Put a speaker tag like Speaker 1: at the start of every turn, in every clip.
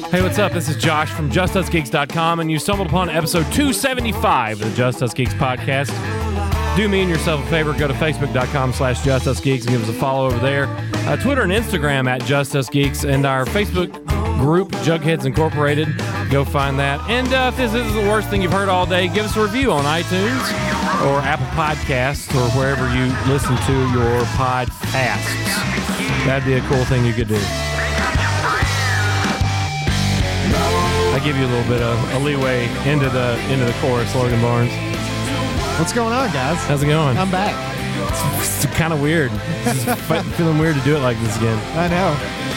Speaker 1: Hey, what's up? This is Josh from JustUsGeeks.com, and you stumbled upon episode 275 of the Just Us Geeks podcast. Do me and yourself a favor. Go to Facebook.com/JustUsGeeks and give us a follow over there. Twitter and Instagram at JustUsGeeks, and our Facebook group, Jugheads Incorporated. Go find that. And if this is the worst thing you've heard all day, give us a review on iTunes or Apple Podcasts or wherever you listen to your podcasts. That'd be a cool thing you could do. I give you a little bit of a leeway into the chorus, Logan Barnes.
Speaker 2: What's going on, guys?
Speaker 1: How's it going?
Speaker 2: I'm back.
Speaker 1: It's kind of weird. It's feeling weird to do it like this again.
Speaker 2: I know.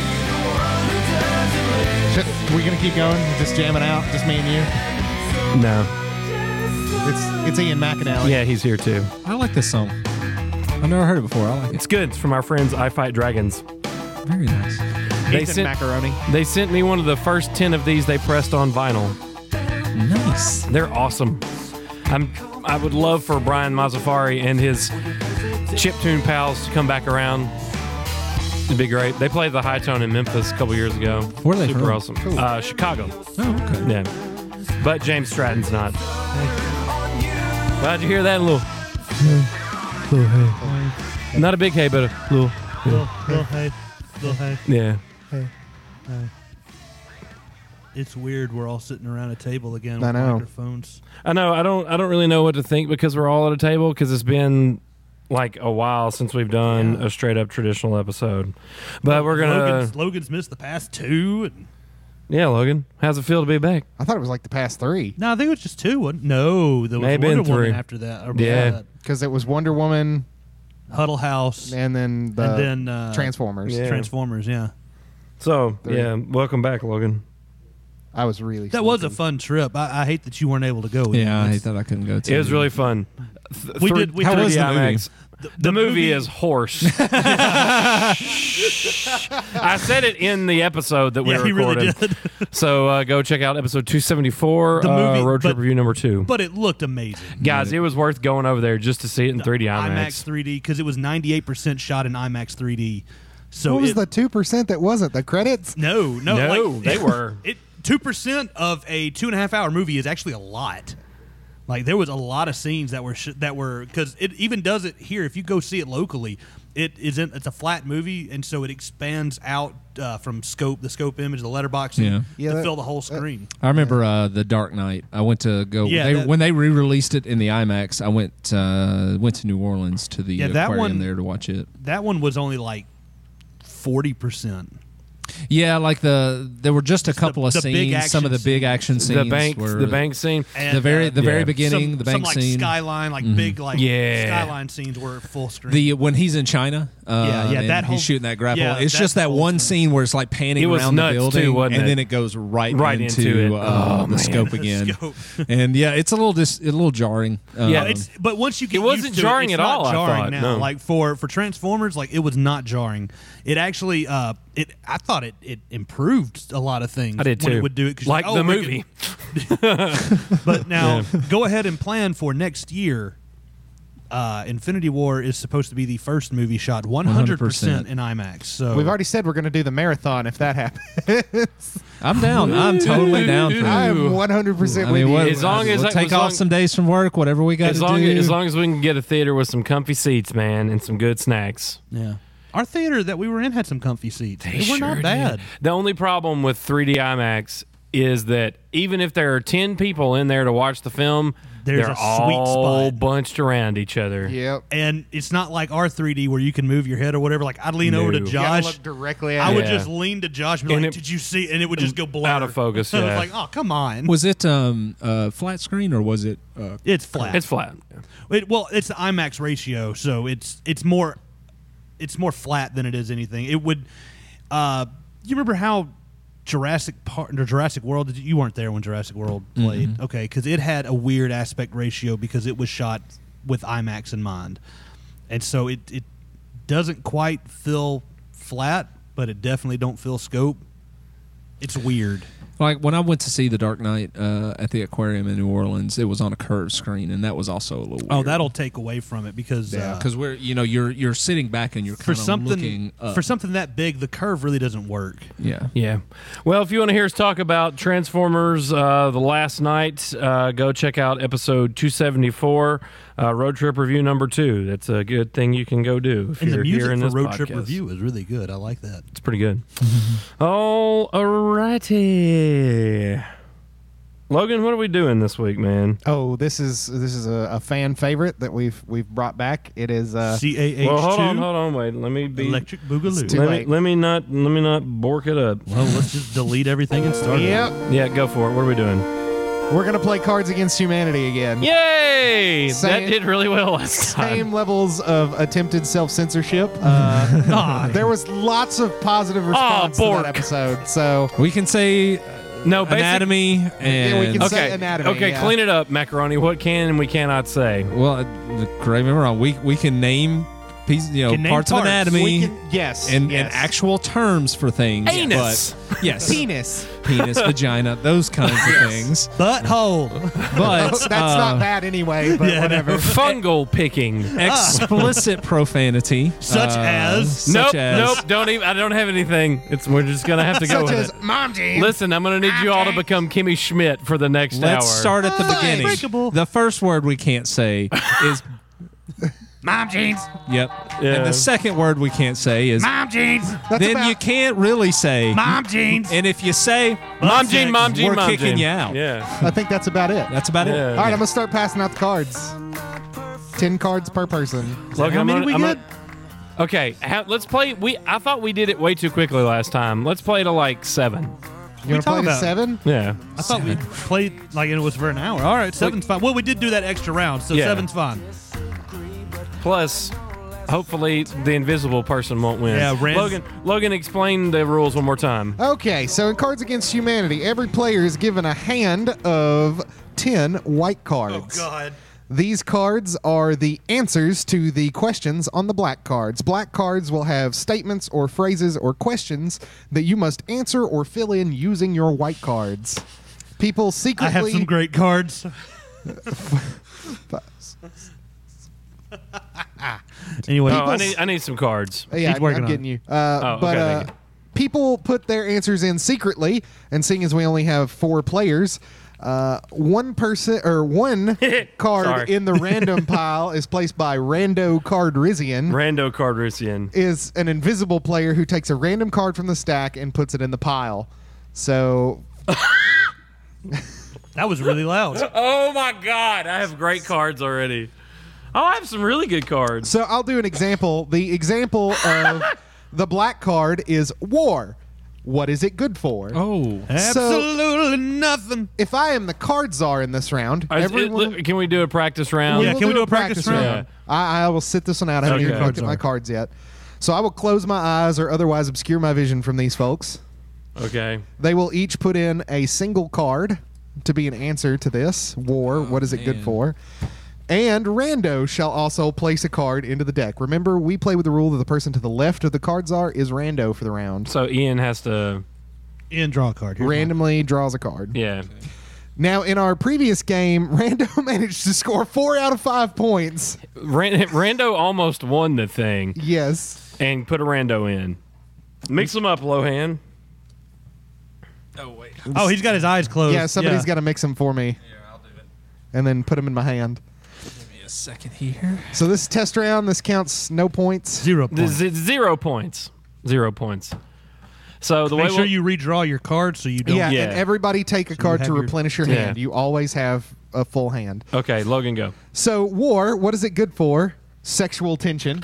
Speaker 2: We're gonna keep going, just jamming out, just me and you.
Speaker 1: No.
Speaker 2: It's Ian McAnally.
Speaker 1: Yeah, he's here too.
Speaker 3: I like this song. I've never heard it before. I like it.
Speaker 1: It's good. It's from our friends I Fight Dragons.
Speaker 3: Very nice.
Speaker 2: Macaroni.
Speaker 1: They sent me one of the first 10 of these they pressed on vinyl.
Speaker 3: Nice.
Speaker 1: They're awesome. I would love for Brian Mazzafari and his chiptune pals to come back around. It'd be great. They played the High Tone in Memphis a couple years ago.
Speaker 3: Where are they
Speaker 1: Super
Speaker 3: from?
Speaker 1: awesome.
Speaker 2: Cool.
Speaker 1: Chicago.
Speaker 3: Oh, okay.
Speaker 1: Yeah. But James Stratton's not. How'd you hear that? Little hey. Not a big hey, but a little
Speaker 4: Hey.
Speaker 1: yeah.
Speaker 4: It's weird. We're all sitting around a table again
Speaker 2: I
Speaker 4: with
Speaker 2: know.
Speaker 4: microphones.
Speaker 1: I know. I don't really know what to think because we're all at a table because it's been like a while since we've done a straight up traditional episode. But we're gonna.
Speaker 4: Logan's missed the past two. And,
Speaker 1: Yeah, Logan. How's it feel to be back?
Speaker 2: I thought it was like the past 3.
Speaker 4: no, I think it was just 2. No, there was
Speaker 1: Maybe
Speaker 4: Wonder
Speaker 1: been 3.
Speaker 4: Woman after that. Or before
Speaker 1: Yeah.
Speaker 4: that.
Speaker 2: Because it was Wonder Woman
Speaker 4: Huddle House
Speaker 2: and then Transformers.
Speaker 1: Yeah.
Speaker 4: Transformers. Yeah,
Speaker 1: So
Speaker 2: 3.
Speaker 1: yeah, welcome back, Logan.
Speaker 2: I was really
Speaker 4: that was a
Speaker 2: sleepy.
Speaker 4: fun trip. I hate that you weren't able to go.
Speaker 3: Yeah, I
Speaker 4: It's-
Speaker 3: hate that I couldn't go to.
Speaker 1: It was really fun.
Speaker 4: We did-
Speaker 3: How was the
Speaker 1: IMAX. The movie is horse. I said it in the episode that we
Speaker 4: Yeah, he
Speaker 1: recorded.
Speaker 4: really did.
Speaker 1: So go check out episode 274,
Speaker 4: The movie,
Speaker 1: Road Trip
Speaker 4: but-
Speaker 1: Review number 2.
Speaker 4: But it looked amazing.
Speaker 1: Guys, it was worth going over there just to see it in 3D
Speaker 4: IMAX 3D because it was 98% shot in IMAX 3D. So
Speaker 2: What was
Speaker 4: it-
Speaker 2: the 2% that wasn't? The credits?
Speaker 4: No,
Speaker 1: No,
Speaker 4: like,
Speaker 1: they were.
Speaker 4: 2% of a 2.5-hour movie is actually a lot. Like there was a lot of scenes that were because it even does it here. If you go see it locally, it's a flat movie, and so it expands out from the scope image, the letterbox,
Speaker 3: Yeah.
Speaker 4: to fill the whole screen.
Speaker 3: I remember The Dark Knight. I went to go when they re-released it in the IMAX. I went to New Orleans to the aquarium there to watch it.
Speaker 4: That one was only like 40%.
Speaker 3: Yeah, like there were just a couple of
Speaker 4: the big
Speaker 3: scenes. Some of the
Speaker 4: action
Speaker 3: big action scenes.
Speaker 1: the bank scene.
Speaker 4: And,
Speaker 3: the very beginning, the bank
Speaker 4: some,
Speaker 3: scene.
Speaker 4: like skyline, like big skyline scenes were full screen.
Speaker 3: When he's in China, and
Speaker 4: that whole
Speaker 3: he's shooting that grapple.
Speaker 4: yeah,
Speaker 3: it's
Speaker 4: that
Speaker 3: just that
Speaker 4: whole
Speaker 3: one
Speaker 4: scene.
Speaker 3: scene where it's like panning
Speaker 1: It was
Speaker 3: around the
Speaker 1: nuts,
Speaker 3: building,
Speaker 1: too, wasn't
Speaker 3: and
Speaker 1: it?
Speaker 3: then it goes right
Speaker 1: into it. Oh,
Speaker 3: the
Speaker 1: man.
Speaker 3: scope
Speaker 4: The
Speaker 3: again.
Speaker 4: scope.
Speaker 3: And yeah, it's a little jarring.
Speaker 1: Yeah,
Speaker 4: But once you get
Speaker 1: It wasn't
Speaker 4: used to
Speaker 1: jarring
Speaker 4: it's
Speaker 1: at
Speaker 4: not
Speaker 1: all, I
Speaker 4: Jarring
Speaker 1: thought.
Speaker 4: now.
Speaker 1: No.
Speaker 4: Like for Transformers, like it was not jarring. It actually, I thought it improved a lot of things.
Speaker 1: I did
Speaker 4: when
Speaker 1: too.
Speaker 4: It would do it 'cause
Speaker 1: like
Speaker 4: you're
Speaker 1: the movie.
Speaker 4: But now, go ahead and plan for next year. Infinity War is supposed to be the first movie shot 100% in IMAX. So
Speaker 2: We've already said we're going to do the marathon if that happens.
Speaker 3: I'm down. I'm totally down for
Speaker 2: I
Speaker 3: it.
Speaker 2: am 100%
Speaker 3: I
Speaker 2: with
Speaker 3: mean,
Speaker 2: you.
Speaker 3: what,
Speaker 1: As long as
Speaker 3: we'll
Speaker 1: I-
Speaker 3: take
Speaker 1: as
Speaker 3: off
Speaker 1: long-
Speaker 3: some days from work, whatever we got
Speaker 1: As
Speaker 3: to
Speaker 1: long
Speaker 3: do.
Speaker 1: as we can get a theater with some comfy seats, man, and some good snacks.
Speaker 4: yeah, our theater that we were in had some comfy seats. They were
Speaker 1: Sure
Speaker 4: not
Speaker 1: did.
Speaker 4: bad.
Speaker 1: The only problem with 3D IMAX is that even if there are 10 people in there to watch the film,
Speaker 4: There's
Speaker 1: they're
Speaker 4: a sweet
Speaker 1: all
Speaker 4: spot.
Speaker 1: bunched around each other.
Speaker 2: Yep.
Speaker 4: And it's not like our 3D where you can move your head or whatever. Like I'd lean over to
Speaker 1: No.
Speaker 2: You gotta
Speaker 4: Josh.
Speaker 2: look directly at
Speaker 4: I
Speaker 2: it.
Speaker 4: would
Speaker 1: Yeah.
Speaker 4: just lean to Josh and be
Speaker 1: And
Speaker 4: like,
Speaker 1: it-
Speaker 4: "Did you see?" And it would just go blur.
Speaker 1: Out of focus,
Speaker 4: I
Speaker 1: yeah.
Speaker 4: was like, "Oh, come on!"
Speaker 3: Was it flat screen or was it?
Speaker 4: It's flat.
Speaker 1: It's flat.
Speaker 4: It's the IMAX ratio, so it's more flat than it is anything. It would. You remember how Jurassic World? You weren't there when Jurassic World played, okay? Because it had a weird aspect ratio because it was shot with IMAX in mind, and so it doesn't quite feel flat, but it definitely don't feel scope. It's weird.
Speaker 3: Like when I went to see The Dark Knight at the aquarium in New Orleans, it was on a curved screen, and that was also a little weird.
Speaker 4: Oh, that'll take away from it because
Speaker 3: we're you're sitting back and you're kind of looking up.
Speaker 4: For something that big, the curve really doesn't work.
Speaker 1: Yeah. Well, if you want to hear us talk about Transformers The Last Night, go check out episode 274, Road Trip Review number 2. That's a good thing you can go do if
Speaker 4: and
Speaker 1: you're
Speaker 4: the music
Speaker 1: here in
Speaker 4: for
Speaker 1: this
Speaker 4: Road
Speaker 1: podcast.
Speaker 4: Trip Review is really good. I like that.
Speaker 1: It's pretty good. Alrighty. Logan, what are we doing this week, man?
Speaker 2: Oh, this is a fan favorite that we've brought back. It is
Speaker 4: CAH2.
Speaker 1: Well, hold on, wait. Let me be
Speaker 4: Electric Boogaloo.
Speaker 1: Let me not bork it up.
Speaker 4: Well, let's just delete everything and start.
Speaker 2: Yep.
Speaker 1: Yeah, go for it. What are we doing?
Speaker 2: We're gonna play Cards Against Humanity again.
Speaker 1: Yay! That did really well last time.
Speaker 2: Same levels of attempted self-censorship. There was lots of positive response to that episode. So
Speaker 3: we can say anatomy and
Speaker 2: we can say anatomy.
Speaker 1: Okay, clean it up, Macaroni. What can and we cannot say?
Speaker 3: Well, correct me if I'm wrong. We can name parts of anatomy. And actual terms for things.
Speaker 1: Anus.
Speaker 3: But, yes.
Speaker 2: Penis,
Speaker 3: vagina, those kinds of things.
Speaker 4: Butthole.
Speaker 3: But
Speaker 2: that's not bad anyway. But whatever.
Speaker 1: Fungal picking.
Speaker 3: Explicit profanity,
Speaker 4: such as.
Speaker 1: Nope. Don't even. I don't have anything. We're just gonna have to go with
Speaker 2: as
Speaker 1: it.
Speaker 2: Mom jeans.
Speaker 1: Listen, I'm gonna need you all to become Kimmy Schmidt for the next hour.
Speaker 3: Let's start at the beginning.
Speaker 4: Unbreakable.
Speaker 3: The first word we can't say is
Speaker 2: Mom jeans.
Speaker 3: Yep.
Speaker 1: Yeah.
Speaker 3: And the second word we can't say is
Speaker 2: Mom jeans.
Speaker 3: then you can't really say
Speaker 2: Mom jeans.
Speaker 3: And if you say
Speaker 1: Mom jean,
Speaker 3: we're
Speaker 1: Mom
Speaker 3: kicking
Speaker 1: jean.
Speaker 3: you out.
Speaker 1: Yeah.
Speaker 2: I think that's about it.
Speaker 3: That's about it.
Speaker 1: Yeah.
Speaker 2: All right, I'm gonna start passing out the cards. 10 cards per person.
Speaker 1: Look,
Speaker 4: How many we get?
Speaker 1: Okay, let's play. I thought we did it way too quickly last time. Let's play to like 7.
Speaker 2: You want to play
Speaker 4: talking
Speaker 2: to
Speaker 4: about?
Speaker 2: 7?
Speaker 1: Yeah.
Speaker 4: I thought we played like it was for an hour. All right, 7's fine. Well, we did do that extra round, so
Speaker 1: Yeah.
Speaker 4: 7's fine.
Speaker 1: Plus, hopefully, the invisible person won't win.
Speaker 4: Yeah,
Speaker 1: Logan, explain the rules one more time.
Speaker 2: Okay, so in Cards Against Humanity, every player is given a hand of 10 white cards.
Speaker 4: God.
Speaker 2: These cards are the answers to the questions on the black cards. Black cards will have statements or phrases or questions that you must answer or fill in using your white cards. People secretly...
Speaker 4: I have some great cards. Anyway,
Speaker 1: I need some cards.
Speaker 2: Yeah,
Speaker 4: He's working
Speaker 2: I'm
Speaker 4: on
Speaker 2: getting
Speaker 4: it.
Speaker 2: you.
Speaker 1: okay, thank you.
Speaker 2: People put their answers in secretly, and seeing as we only have 4 players, one person or one card
Speaker 1: Sorry.
Speaker 2: in the random pile is placed by Rando Cardrissian.
Speaker 1: Rando Cardrissian
Speaker 2: Is an invisible player who takes a random card from the stack and puts it in the pile. So
Speaker 4: that was really loud.
Speaker 1: Oh my God! I have great cards already. Oh, I have some really good cards.
Speaker 2: So I'll do an example. The example of the black card is war. What is it good for?
Speaker 3: Oh.
Speaker 4: Absolutely nothing.
Speaker 2: If I am the card czar in this round, everyone...
Speaker 1: Can we do a practice round?
Speaker 4: Yeah, can we do a practice round?
Speaker 1: Yeah.
Speaker 2: I will sit this one out. I haven't even looked at my cards yet. So I will close my eyes or otherwise obscure my vision from these folks.
Speaker 1: Okay.
Speaker 2: They will each put in a single card to be an answer to this. War, what is it good for? And Rando shall also place a card into the deck. Remember, we play with the rule that the person to the left of the card czar is Rando for the round.
Speaker 1: So Ian has to...
Speaker 4: Ian, draw a card. Here's
Speaker 2: randomly draws a card.
Speaker 1: Yeah.
Speaker 2: Now, in our previous game, Rando managed to score 4 out of 5 points.
Speaker 1: Rando almost won the thing.
Speaker 2: Yes.
Speaker 1: And put a Rando in. Mix them up, Lohan.
Speaker 3: Oh, wait.
Speaker 4: Oh, he's got his eyes closed.
Speaker 2: Yeah, somebody's got to mix them for me.
Speaker 3: Yeah, I'll do it.
Speaker 2: And then put them in my hand.
Speaker 3: Give me a second here.
Speaker 2: So this test round, this counts no points.
Speaker 4: 0 points.
Speaker 1: 0 points. 0 points. So the
Speaker 4: Make
Speaker 1: way
Speaker 4: sure you redraw your cards so you don't.
Speaker 2: Yeah, and everybody take a card
Speaker 4: have
Speaker 2: to
Speaker 4: your-
Speaker 2: replenish your hand. You always have a full hand.
Speaker 1: Okay, Logan, go.
Speaker 2: So war, what is it good for? Sexual tension.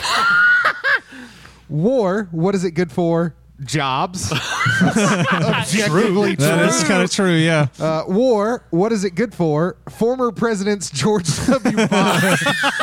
Speaker 2: War, what is it good for? Jobs. Objectively true.
Speaker 3: That is kind of true, yeah.
Speaker 2: War, what is it good for? Former presidents George W. Bush.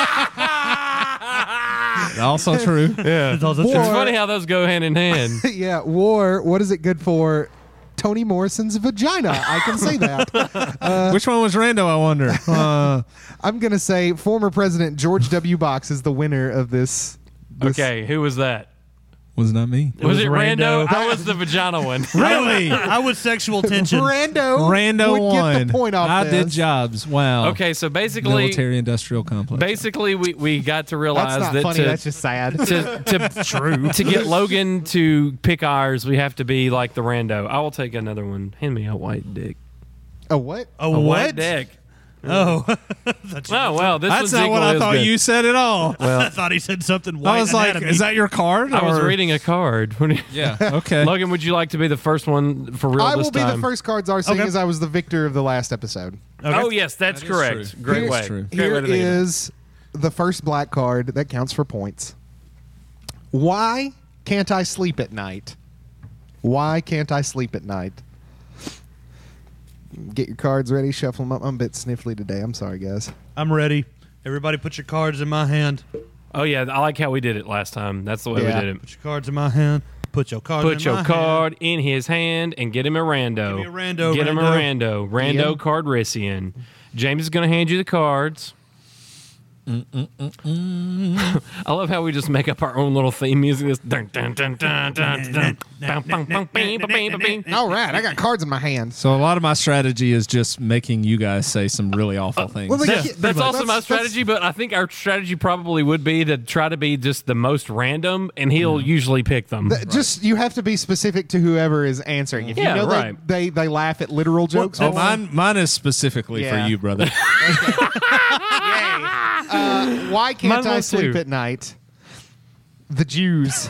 Speaker 3: Also true.
Speaker 1: Yeah.
Speaker 4: It's also
Speaker 2: War.
Speaker 1: It's funny how those go hand in hand.
Speaker 2: Yeah, war, what is it good for? Toni Morrison's vagina. I can say that.
Speaker 3: Which one was Rando, I wonder?
Speaker 2: I'm going to say former President George W. Bush is the winner of this.
Speaker 1: Okay, who was that?
Speaker 3: Was not me.
Speaker 1: Was it Rando? I was the vagina one.
Speaker 3: Really?
Speaker 4: I was sexual tension.
Speaker 2: Rando would
Speaker 3: won.
Speaker 2: get the point off
Speaker 3: I
Speaker 2: this.
Speaker 3: did jobs. Wow.
Speaker 1: Okay, so basically,
Speaker 3: military-industrial complex.
Speaker 1: Basically, we got to realize
Speaker 2: That's not
Speaker 1: that
Speaker 2: funny. That's just sad.
Speaker 1: to get Logan to pick ours, we have to be like the Rando. I will take another one. Hand me a white dick.
Speaker 2: A what?
Speaker 4: A
Speaker 1: white dick.
Speaker 4: Oh.
Speaker 1: That's not
Speaker 3: what I thought you said at all.
Speaker 1: Well,
Speaker 4: I thought he said something white.
Speaker 3: I was like, is that your card?
Speaker 1: I was reading a card.
Speaker 3: Yeah, okay.
Speaker 1: Logan, would you like to be the first one for real
Speaker 2: I
Speaker 1: this
Speaker 2: will be
Speaker 1: time?
Speaker 2: the first cards are seeing as I was the victor of the last episode.
Speaker 1: Okay. Oh, yes, that's correct. Great way.
Speaker 2: Here is the first black card that counts for points. Why can't I sleep at night? Why can't I sleep at night? Get your cards ready, shuffle them up. I'm a bit sniffly today. I'm sorry, guys.
Speaker 4: I'm ready. Everybody put your cards in my hand.
Speaker 1: Oh, yeah, I like how we did it last time. That's the way we did it.
Speaker 4: Put your cards in my hand. Put your card
Speaker 1: in his hand and get him a Rando.
Speaker 4: Give me a Rando.
Speaker 1: Get him a Rando. Rando Cardrician. James is going to hand you the cards. I love how we just make up our own little theme music. All
Speaker 2: right, I got cards in my hand.
Speaker 3: So a lot of my strategy is just making you guys say some really awful things.
Speaker 2: Well,
Speaker 1: that's also my strategy, but I think our strategy probably would be to try to be just the most random, and he'll usually pick them.
Speaker 2: Just you have to be specific to whoever is answering. If you know they laugh at literal jokes.
Speaker 3: Mine is specifically for you, brother.
Speaker 2: Why can't I sleep at night? The Jews.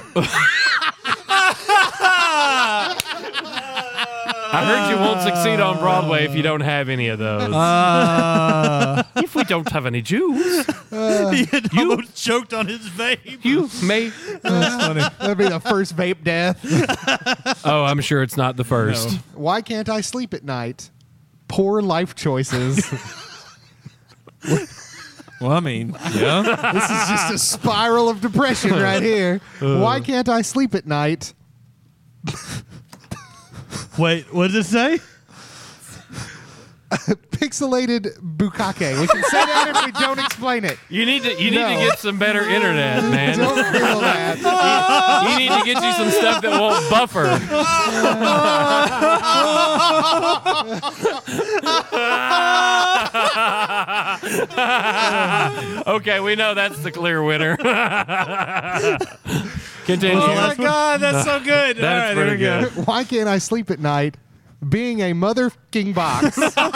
Speaker 1: I heard you won't succeed on Broadway if you don't have any of those. If we don't have any Jews,
Speaker 4: he had almost choked on his vape.
Speaker 1: You may.
Speaker 2: That's funny. That'd be the first vape death.
Speaker 1: Oh, I'm sure it's not the first.
Speaker 2: No. Why can't I sleep at night? Poor life choices.
Speaker 3: Well, I mean, yeah.
Speaker 2: This is just a spiral of depression right here. Why can't I sleep at night?
Speaker 4: Wait, what does it say?
Speaker 2: Pixelated bukkake. We can say that if we don't explain it.
Speaker 1: You need to get some better internet, man.
Speaker 2: Don't feel that.
Speaker 1: You need to get you some stuff that won't buffer. Okay, we know that's the clear winner. Continue.
Speaker 3: Oh my God, that's so good.
Speaker 1: All right, here we go.
Speaker 2: Why can't I sleep at night? Being a motherfucking box.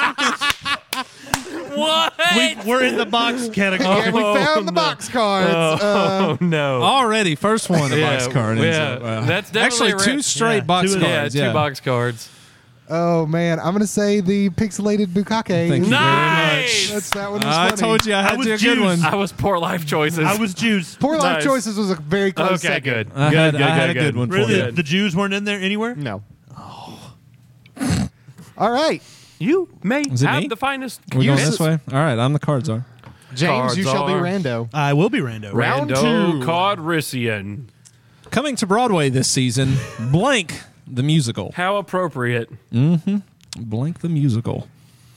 Speaker 1: What?
Speaker 4: We're in the box category.
Speaker 2: Yeah, we found the box cards.
Speaker 1: Oh, no.
Speaker 3: Already, first one, the box card.
Speaker 1: Yeah, that's definitely
Speaker 3: actually two straight box cards.
Speaker 1: Yeah, two box cards.
Speaker 2: Oh, man. I'm going to say the pixelated bukkake.
Speaker 3: Thank you
Speaker 1: nice!
Speaker 3: very much.
Speaker 2: That one was
Speaker 3: I
Speaker 2: funny.
Speaker 3: told you I had a good one.
Speaker 1: I was poor life choices.
Speaker 4: I was Jews.
Speaker 2: Poor life choices was a very close
Speaker 1: Okay,
Speaker 2: second.
Speaker 1: good.
Speaker 3: I had a good one for
Speaker 4: Really?
Speaker 3: you.
Speaker 4: The Jews weren't in there anywhere?
Speaker 2: No. All right.
Speaker 1: You may
Speaker 3: Is it
Speaker 1: have
Speaker 3: me?
Speaker 1: the finest.
Speaker 3: We're going this way? All right, I'm the cards are.
Speaker 2: James,
Speaker 1: Cards
Speaker 2: you shall be
Speaker 1: are-
Speaker 2: Rando.
Speaker 4: I will be Rando.
Speaker 2: Round
Speaker 1: Rando
Speaker 2: two.
Speaker 1: Cardrician.
Speaker 3: Coming to Broadway this season, Blank the Musical.
Speaker 1: How appropriate.
Speaker 3: Blank the Musical.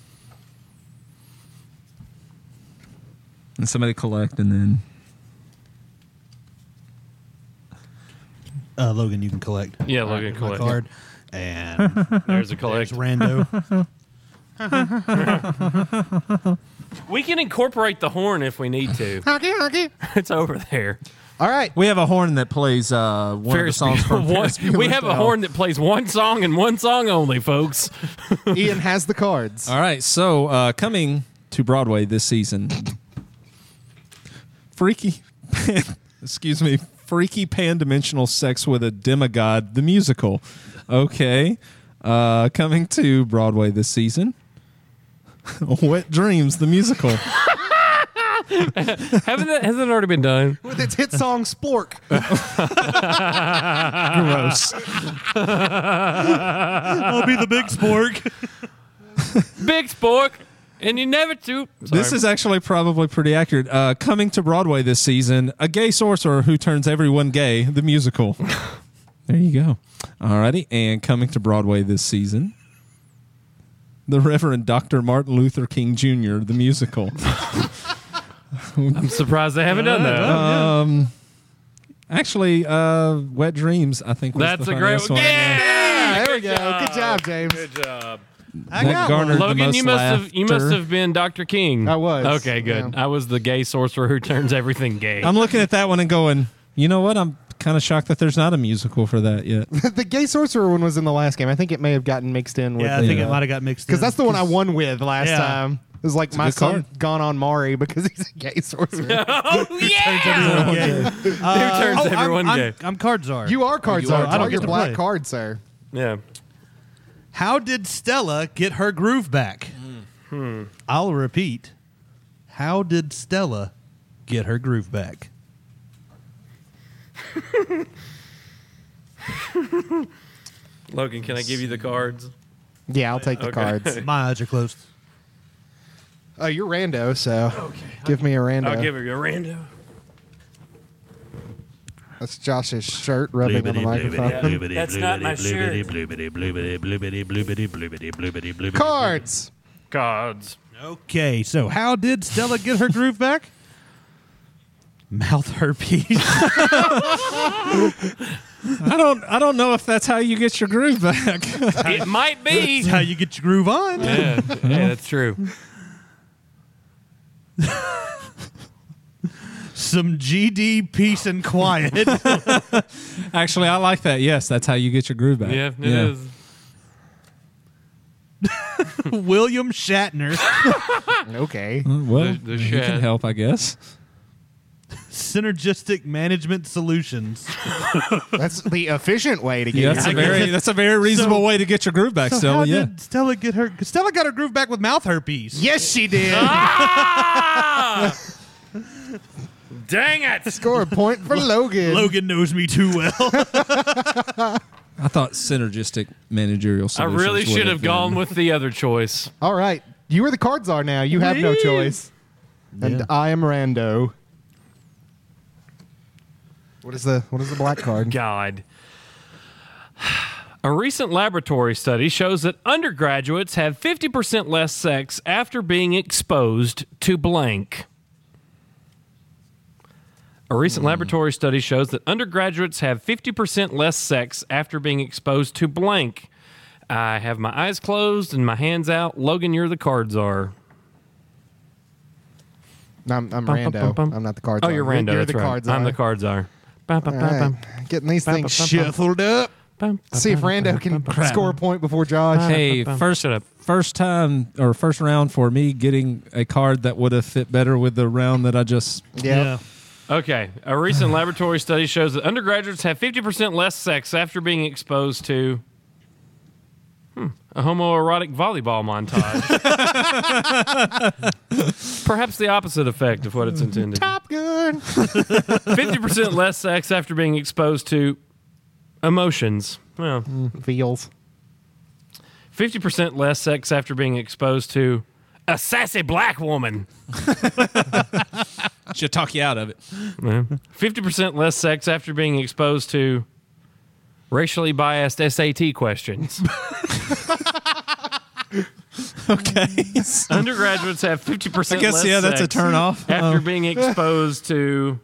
Speaker 3: And somebody collect and then...
Speaker 4: Logan, you can collect.
Speaker 1: Yeah, Logan,
Speaker 4: My
Speaker 1: collect.
Speaker 4: card. And
Speaker 1: There's a collect.
Speaker 4: there's Rando.
Speaker 1: We can incorporate the horn if we need to.
Speaker 2: Honky, honky.
Speaker 1: It's over there.
Speaker 2: All right.
Speaker 3: We have a horn that plays one of the songs from Ferris Bueller's
Speaker 1: We have
Speaker 3: Day
Speaker 1: a
Speaker 3: Off.
Speaker 1: horn that plays one song and one song only, folks.
Speaker 2: Ian has the cards.
Speaker 3: All right, so coming to Broadway this season, Freaky pan-dimensional sex with a demigod, the musical. Okay. Coming to Broadway this season, Wet Dreams, the musical.
Speaker 1: Hasn't it already been done?
Speaker 2: With its hit song, Splork.
Speaker 3: Gross.
Speaker 4: I'll be the big spork.
Speaker 1: Big spork, and you never do.
Speaker 3: This is actually probably pretty accurate. Coming to Broadway this season, a gay sorcerer who turns everyone gay, the musical. There you go. Alrighty, and coming to Broadway this season, the Reverend Dr. Martin Luther King Jr., the musical.
Speaker 1: I'm surprised they haven't done that.
Speaker 3: Actually, Wet Dreams, I think was
Speaker 1: That's
Speaker 3: the
Speaker 1: a great
Speaker 3: funniest
Speaker 1: one.
Speaker 3: one.
Speaker 1: Yeah,
Speaker 2: there we go. Good job, James.
Speaker 1: Good job.
Speaker 4: I
Speaker 3: That
Speaker 4: got
Speaker 3: garnered
Speaker 4: one.
Speaker 3: the
Speaker 1: Logan,
Speaker 3: most
Speaker 1: you must
Speaker 3: laughter.
Speaker 1: have been Dr. King.
Speaker 2: I was,
Speaker 1: Okay, good.
Speaker 2: yeah.
Speaker 1: I was the gay sorcerer who turns everything gay.
Speaker 3: I'm looking at that one and going, you know what? I'm kind of shocked that there's not a musical for that yet.
Speaker 2: The gay sorcerer one was in the last game. I think it may have gotten mixed in with
Speaker 4: Yeah, I think it might have got mixed in.
Speaker 2: because that's the one I won with last
Speaker 4: Yeah.
Speaker 2: time. It was like
Speaker 3: a
Speaker 2: my
Speaker 3: good
Speaker 2: son
Speaker 3: card.
Speaker 2: gone on Mari because he's a gay sorcerer.
Speaker 1: Oh, yeah!
Speaker 4: Who
Speaker 1: turns everyone gay?
Speaker 4: I'm Card Czar.
Speaker 2: You are card
Speaker 4: You are.
Speaker 2: czar.
Speaker 4: I don't
Speaker 2: Draw
Speaker 4: get
Speaker 2: your
Speaker 4: to
Speaker 2: black
Speaker 4: play.
Speaker 2: card, sir.
Speaker 1: Yeah.
Speaker 4: How did Stella get her groove back? I'll repeat. How did Stella get her groove back?
Speaker 1: Logan, can I give you the cards?
Speaker 2: Yeah, I'll take the
Speaker 1: Okay.
Speaker 2: cards.
Speaker 4: My eyes are closed.
Speaker 2: Oh, you're rando, so give me a rando.
Speaker 1: I'll give her a rando.
Speaker 2: That's Josh's shirt rubbing on the microphone.
Speaker 1: That's not my shirt.
Speaker 2: Cards.
Speaker 1: Cards.
Speaker 4: Okay, so how did Stella get her groove back? Mouth herpes.
Speaker 3: I don't know if that's how you get your groove back.
Speaker 1: It might be.
Speaker 4: That's how you get your groove on.
Speaker 1: Yeah, that's true.
Speaker 4: Some GD peace and quiet.
Speaker 3: Actually, I like that. Yes, that's how you get your groove back.
Speaker 1: Yeah, it is.
Speaker 4: William Shatner.
Speaker 2: Okay.
Speaker 3: Well,
Speaker 1: The
Speaker 3: you
Speaker 1: shed.
Speaker 3: can help, I guess.
Speaker 4: Synergistic Management Solutions.
Speaker 2: That's the efficient way to get
Speaker 3: Yeah,
Speaker 2: it.
Speaker 3: that's a very reasonable way to get get your groove back,
Speaker 4: So
Speaker 3: Stella.
Speaker 4: how
Speaker 3: Yeah.
Speaker 4: did Stella get her? Stella got her groove back with mouth herpes.
Speaker 2: Yes, she did.
Speaker 1: Ah! Dang it!
Speaker 2: Score a point for Logan.
Speaker 4: Logan knows me too well.
Speaker 3: I thought synergistic managerial
Speaker 1: I
Speaker 3: solutions
Speaker 1: really
Speaker 3: would
Speaker 1: should have
Speaker 3: been-
Speaker 1: gone with the other choice.
Speaker 2: All right. You are the cards are now. You have no
Speaker 4: Me?
Speaker 2: choice. And
Speaker 4: Yeah.
Speaker 2: I am rando. What is the black card?
Speaker 1: God. A recent laboratory study shows that undergraduates have 50% less sex after being exposed to blank. A recent laboratory study shows that undergraduates have 50% less sex after being exposed to blank. I have my eyes closed and my hands out. Logan, you're the cards are.
Speaker 2: I'm
Speaker 1: bum,
Speaker 2: rando.
Speaker 1: bum.
Speaker 2: I'm not the cards
Speaker 1: Oh,
Speaker 2: are.
Speaker 1: you're rando.
Speaker 2: You're
Speaker 1: That's
Speaker 2: the
Speaker 1: right.
Speaker 2: cards
Speaker 1: I'm
Speaker 2: are.
Speaker 1: the cards are. Bum, bum,
Speaker 2: All
Speaker 1: bum,
Speaker 2: right.
Speaker 1: bum.
Speaker 2: Getting these
Speaker 1: Bum,
Speaker 2: things
Speaker 1: bum, bum, bum.
Speaker 2: shuffled up.
Speaker 1: Bum, bum,
Speaker 2: See if
Speaker 1: bum,
Speaker 2: Rando
Speaker 1: bum,
Speaker 2: can
Speaker 1: bum, bum.
Speaker 2: score a point before Josh.
Speaker 3: Hey, first time or first round for me getting a card that would have fit better with the round that I just.
Speaker 2: Yeah.
Speaker 1: Okay. A recent laboratory study shows that undergraduates have 50% less sex after being exposed to a homoerotic volleyball montage. Perhaps the opposite effect of what it's intended.
Speaker 2: Top Gun.
Speaker 1: 50% less sex after being exposed to emotions. Well,
Speaker 2: Feels.
Speaker 1: 50% less sex after being exposed to a sassy black woman.
Speaker 3: Should talk you out of it.
Speaker 1: 50% less sex after being exposed to racially biased SAT questions.
Speaker 3: Okay.
Speaker 1: Undergraduates have 50%
Speaker 3: I guess,
Speaker 1: less
Speaker 3: yeah, that's a
Speaker 1: sex
Speaker 3: turn off.
Speaker 1: after being exposed to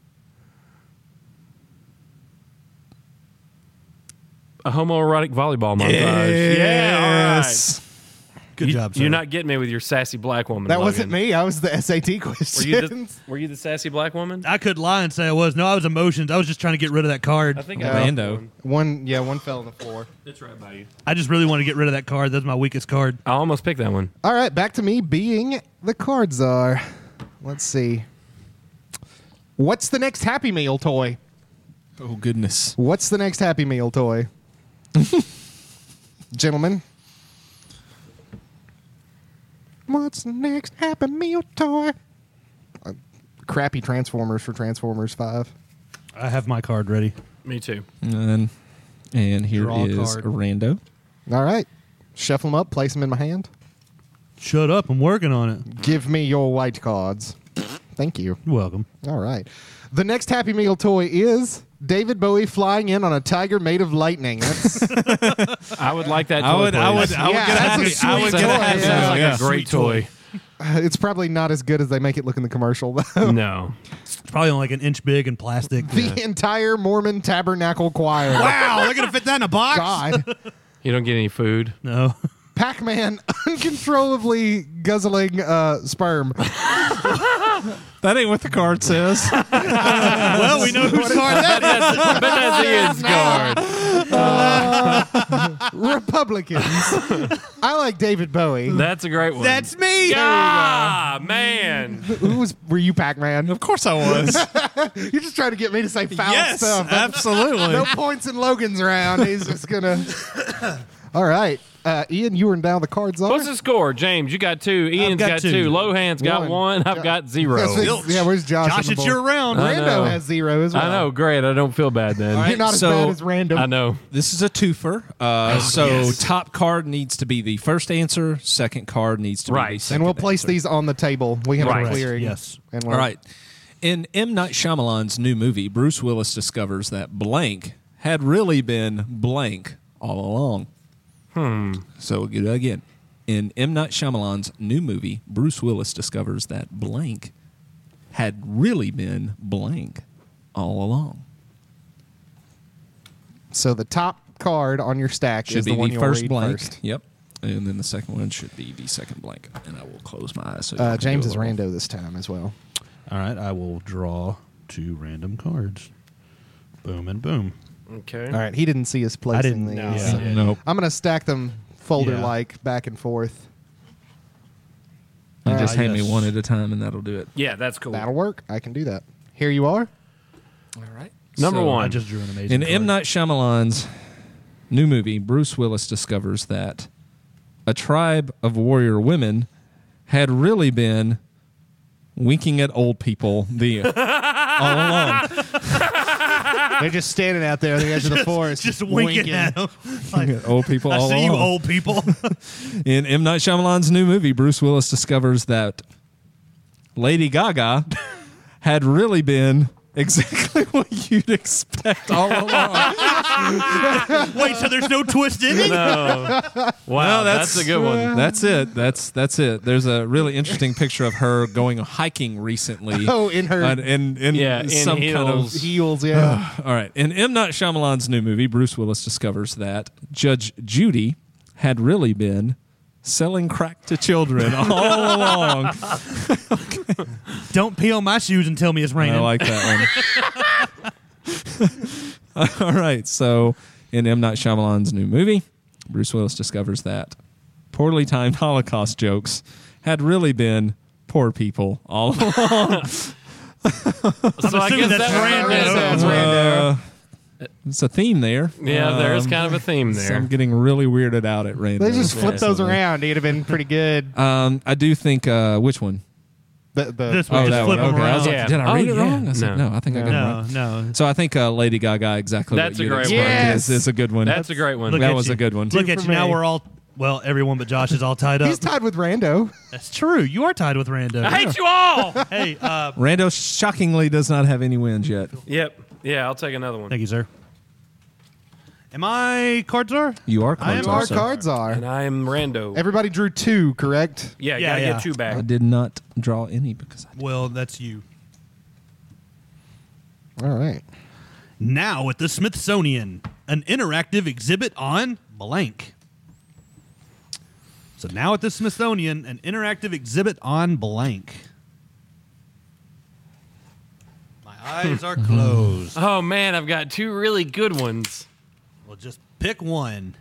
Speaker 1: a homoerotic volleyball montage. Yeah, all right.
Speaker 4: Good job, sir.
Speaker 1: You're not getting me with your sassy black woman.
Speaker 2: That
Speaker 1: Logan.
Speaker 2: wasn't me. I was the SAT question.
Speaker 1: Were you the sassy black woman?
Speaker 4: I could lie and say I was. No, I was emotions. I was just trying to get rid of that card.
Speaker 1: I think
Speaker 2: Yeah.
Speaker 1: I
Speaker 3: Rando.
Speaker 2: One fell on the floor.
Speaker 1: It's right by you.
Speaker 4: I just really want to get rid of that card. That's my weakest card.
Speaker 1: I almost picked that one.
Speaker 2: All right, back to me being the card czar. Let's see. What's the next Happy Meal toy?
Speaker 3: Oh, goodness.
Speaker 2: What's the next Happy Meal toy? Gentlemen. What's the next Happy Meal toy? Crappy Transformers for Transformers 5.
Speaker 4: I have my card ready.
Speaker 1: Me too.
Speaker 3: And here
Speaker 4: Draw a
Speaker 3: is
Speaker 4: card.
Speaker 3: a rando.
Speaker 2: All right. Shuffle them up, place them in my hand.
Speaker 4: Shut up. I'm working on it.
Speaker 2: Give me your white cards. Thank you.
Speaker 4: You're welcome.
Speaker 2: All right. The next Happy Meal toy is David Bowie flying in on a tiger made of lightning. That's
Speaker 1: I would like that toy.
Speaker 3: I would
Speaker 2: Yeah,
Speaker 3: get a
Speaker 2: that's
Speaker 3: happy.
Speaker 2: a
Speaker 3: I
Speaker 2: sweet
Speaker 3: would
Speaker 2: toy.
Speaker 3: get a
Speaker 1: That
Speaker 3: happy.
Speaker 1: sounds like
Speaker 3: Yeah.
Speaker 1: a great toy.
Speaker 2: it's probably not as good as they make it look in the commercial though.
Speaker 1: No.
Speaker 4: probably only like an inch big and plastic.
Speaker 2: The entire Mormon Tabernacle Choir.
Speaker 4: Wow, they're gonna fit that in a box.
Speaker 2: God.
Speaker 1: You don't get any food.
Speaker 4: No.
Speaker 2: Pac-Man uncontrollably guzzling sperm.
Speaker 3: That ain't what the card says.
Speaker 4: Well, we know whose card that is.
Speaker 1: I bet that's Ian's card.
Speaker 2: Republicans. I like David Bowie.
Speaker 1: That's a great one.
Speaker 4: That's me.
Speaker 1: Ah, man.
Speaker 2: Were you Pac-Man?
Speaker 3: Of course I was.
Speaker 2: You're just trying to get me to say foul
Speaker 3: Yes,
Speaker 2: stuff.
Speaker 3: absolutely.
Speaker 2: No points in Logan's round. He's just gonna. All right, Ian, you were down the cards on.
Speaker 1: What's the score? James, you got 2. Ian's
Speaker 4: got
Speaker 1: got
Speaker 4: 2.
Speaker 1: 2. Lohan's got 1. I've got 0.
Speaker 2: Yeah, where's Josh?
Speaker 4: Josh,
Speaker 2: on the
Speaker 4: it's
Speaker 2: board?
Speaker 4: your round.
Speaker 1: I
Speaker 2: Rando
Speaker 1: know.
Speaker 2: has 0 as well.
Speaker 1: I know. Great. I don't feel bad then.
Speaker 3: All
Speaker 2: You're
Speaker 3: right,
Speaker 2: not as
Speaker 3: so-
Speaker 2: bad as random.
Speaker 1: I know.
Speaker 3: This is a twofer. Top card needs to be the first answer. Second card needs to be the
Speaker 1: Right.
Speaker 3: second
Speaker 2: And we'll place
Speaker 3: answer.
Speaker 2: these on the table. We have
Speaker 1: Right.
Speaker 2: a clearing.
Speaker 4: Yes.
Speaker 2: And
Speaker 3: All right. In M. Night Shyamalan's new movie, Bruce Willis discovers that blank had really been blank all along. So we'll get it again. In M. Night Shyamalan's new movie, Bruce Willis discovers that blank had really been blank all along.
Speaker 2: So the top card on your stack
Speaker 3: Should
Speaker 2: is
Speaker 3: be
Speaker 2: the one
Speaker 3: the
Speaker 2: you'll
Speaker 3: first
Speaker 2: read
Speaker 3: blank.
Speaker 2: first.
Speaker 3: Yep. And then the second one should be the second blank. And I will close my eyes. So you can
Speaker 2: James
Speaker 3: do
Speaker 2: is
Speaker 3: a little-
Speaker 2: rando this time as well.
Speaker 4: All right, I will draw 2 random cards. Boom and boom.
Speaker 1: Okay.
Speaker 2: All right, he didn't see us placing
Speaker 4: didn't
Speaker 2: these.
Speaker 4: know.
Speaker 2: so-
Speaker 4: Yeah.
Speaker 3: Nope.
Speaker 2: I'm going to stack them folder-like back and forth.
Speaker 3: You just hand me
Speaker 4: yes.
Speaker 3: one at a time, and that'll do it.
Speaker 1: Yeah, that's cool.
Speaker 2: That'll work. I can do that. Here you are.
Speaker 3: All right.
Speaker 1: Number
Speaker 3: So,
Speaker 1: 1.
Speaker 4: I just drew an amazing
Speaker 3: In M.
Speaker 4: card.
Speaker 3: Night Shyamalan's new movie, Bruce Willis discovers that a tribe of warrior women had really been winking at old people all along.
Speaker 2: They're just standing out there at the edge of the forest.
Speaker 4: Just winking at them. Like,
Speaker 3: Old people
Speaker 4: I
Speaker 3: all
Speaker 4: see you,
Speaker 3: along.
Speaker 4: old people.
Speaker 3: In M. Night Shyamalan's new movie, Bruce Willis discovers that Lady Gaga had really been exactly what you'd expect all along.
Speaker 4: Wait, so there's no twist in it?
Speaker 1: No. Wow, that's a good one.
Speaker 3: That's it. That's it. There's a really interesting picture of her going hiking recently.
Speaker 2: Oh, in her
Speaker 3: in
Speaker 1: Yeah, in
Speaker 3: some kind of
Speaker 1: heels.
Speaker 2: heels, yeah.
Speaker 3: All right. In M. Night Shyamalan's new movie, Bruce Willis discovers that Judge Judy had really been selling crack to children all along.
Speaker 4: Don't pee on my shoes and tell me it's raining.
Speaker 3: I like that one. All right. So in M. Night Shyamalan's new movie, Bruce Willis discovers that poorly timed Holocaust jokes had really been poor people all along.
Speaker 1: So I
Speaker 4: assuming
Speaker 1: guess
Speaker 4: that's
Speaker 1: that's
Speaker 4: random.
Speaker 1: random.
Speaker 2: That's random.
Speaker 3: It's a theme there.
Speaker 1: Yeah, there's kind of a theme
Speaker 3: So
Speaker 1: there.
Speaker 3: I'm getting really weirded out at random.
Speaker 2: They just flip those
Speaker 3: recently.
Speaker 2: around. It'd have been pretty good.
Speaker 3: I do think which one?
Speaker 4: This one, just
Speaker 3: that
Speaker 4: flip
Speaker 3: one.
Speaker 4: them
Speaker 3: Okay. I was
Speaker 4: around.
Speaker 3: like, did I
Speaker 1: Oh,
Speaker 3: read it
Speaker 1: yeah.
Speaker 3: wrong? I said,
Speaker 1: No.
Speaker 3: no, I think I got it
Speaker 4: No,
Speaker 3: right.
Speaker 4: no.
Speaker 3: So I think Lady Gaga exactly
Speaker 1: That's
Speaker 3: what
Speaker 1: a
Speaker 3: you'd
Speaker 1: great
Speaker 3: expect
Speaker 2: one.
Speaker 3: is a good one.
Speaker 1: That's a great one.
Speaker 4: Look
Speaker 3: That
Speaker 4: at
Speaker 3: was
Speaker 4: you.
Speaker 3: a good one.
Speaker 4: Look
Speaker 2: Two
Speaker 4: at
Speaker 2: for
Speaker 4: you. Now
Speaker 2: me.
Speaker 4: we're all, well, everyone but Josh is all tied up.
Speaker 2: He's tied with Rando.
Speaker 4: That's true. You are tied with Rando.
Speaker 1: I hate you all.
Speaker 4: Hey,
Speaker 3: Rando shockingly does not have any wins yet.
Speaker 1: Yep. Yeah, I'll take another one.
Speaker 4: thank you, sir. Am I cards are?
Speaker 3: You are
Speaker 4: I am
Speaker 3: cards
Speaker 2: Our
Speaker 3: also.
Speaker 2: cards are.
Speaker 1: And I am Rando.
Speaker 2: Everybody drew 2, correct?
Speaker 1: Yeah,
Speaker 4: Yeah,
Speaker 1: gotta
Speaker 4: yeah.
Speaker 1: get 2 back.
Speaker 3: I did not draw any because I
Speaker 4: Well, that's you.
Speaker 2: All right.
Speaker 4: Now at the Smithsonian, an interactive exhibit on blank. So now at the Smithsonian, an interactive exhibit on blank. My eyes are closed.
Speaker 1: Oh man, I've got 2 really good ones.
Speaker 4: Well, just pick one.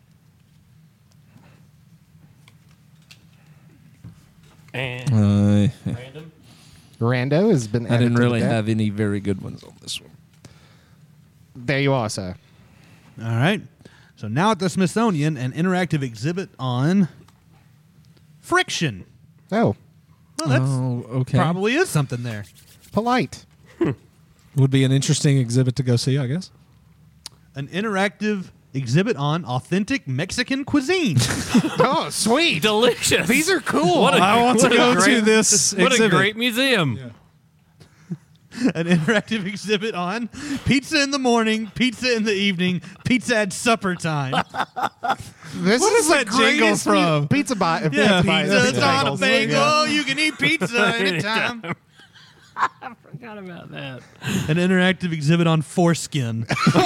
Speaker 1: And random.
Speaker 2: Rando has been
Speaker 3: I
Speaker 2: added
Speaker 3: didn't
Speaker 2: to the
Speaker 3: really
Speaker 2: deck.
Speaker 3: have any very good ones on this one.
Speaker 2: There you are, sir.
Speaker 4: All right. So now at the Smithsonian, an interactive exhibit on friction.
Speaker 2: Oh,
Speaker 4: Well, that's
Speaker 3: Oh, okay.
Speaker 4: probably is something there.
Speaker 2: polite.
Speaker 3: Would be an interesting exhibit to go see, I guess.
Speaker 4: An interactive exhibit on authentic Mexican cuisine.
Speaker 2: Oh, sweet.
Speaker 1: Delicious.
Speaker 2: These are cool.
Speaker 1: What a,
Speaker 3: I want to
Speaker 1: what a
Speaker 3: go
Speaker 1: great,
Speaker 3: to this
Speaker 1: What
Speaker 3: exhibit.
Speaker 1: a great museum.
Speaker 4: An interactive exhibit on pizza in the morning, pizza in the evening, pizza at supper time.
Speaker 2: This
Speaker 3: What
Speaker 2: is
Speaker 3: is
Speaker 2: the
Speaker 3: that jingle
Speaker 2: greatest
Speaker 3: from?
Speaker 2: Pizza bite.
Speaker 3: Yeah,
Speaker 2: Pizza bite.
Speaker 4: Pizza's
Speaker 2: Pizza
Speaker 4: on a
Speaker 2: bagels.
Speaker 4: bagel.
Speaker 2: Yeah.
Speaker 4: You can eat pizza anytime.
Speaker 1: Forgot about that.
Speaker 4: An interactive exhibit on foreskin.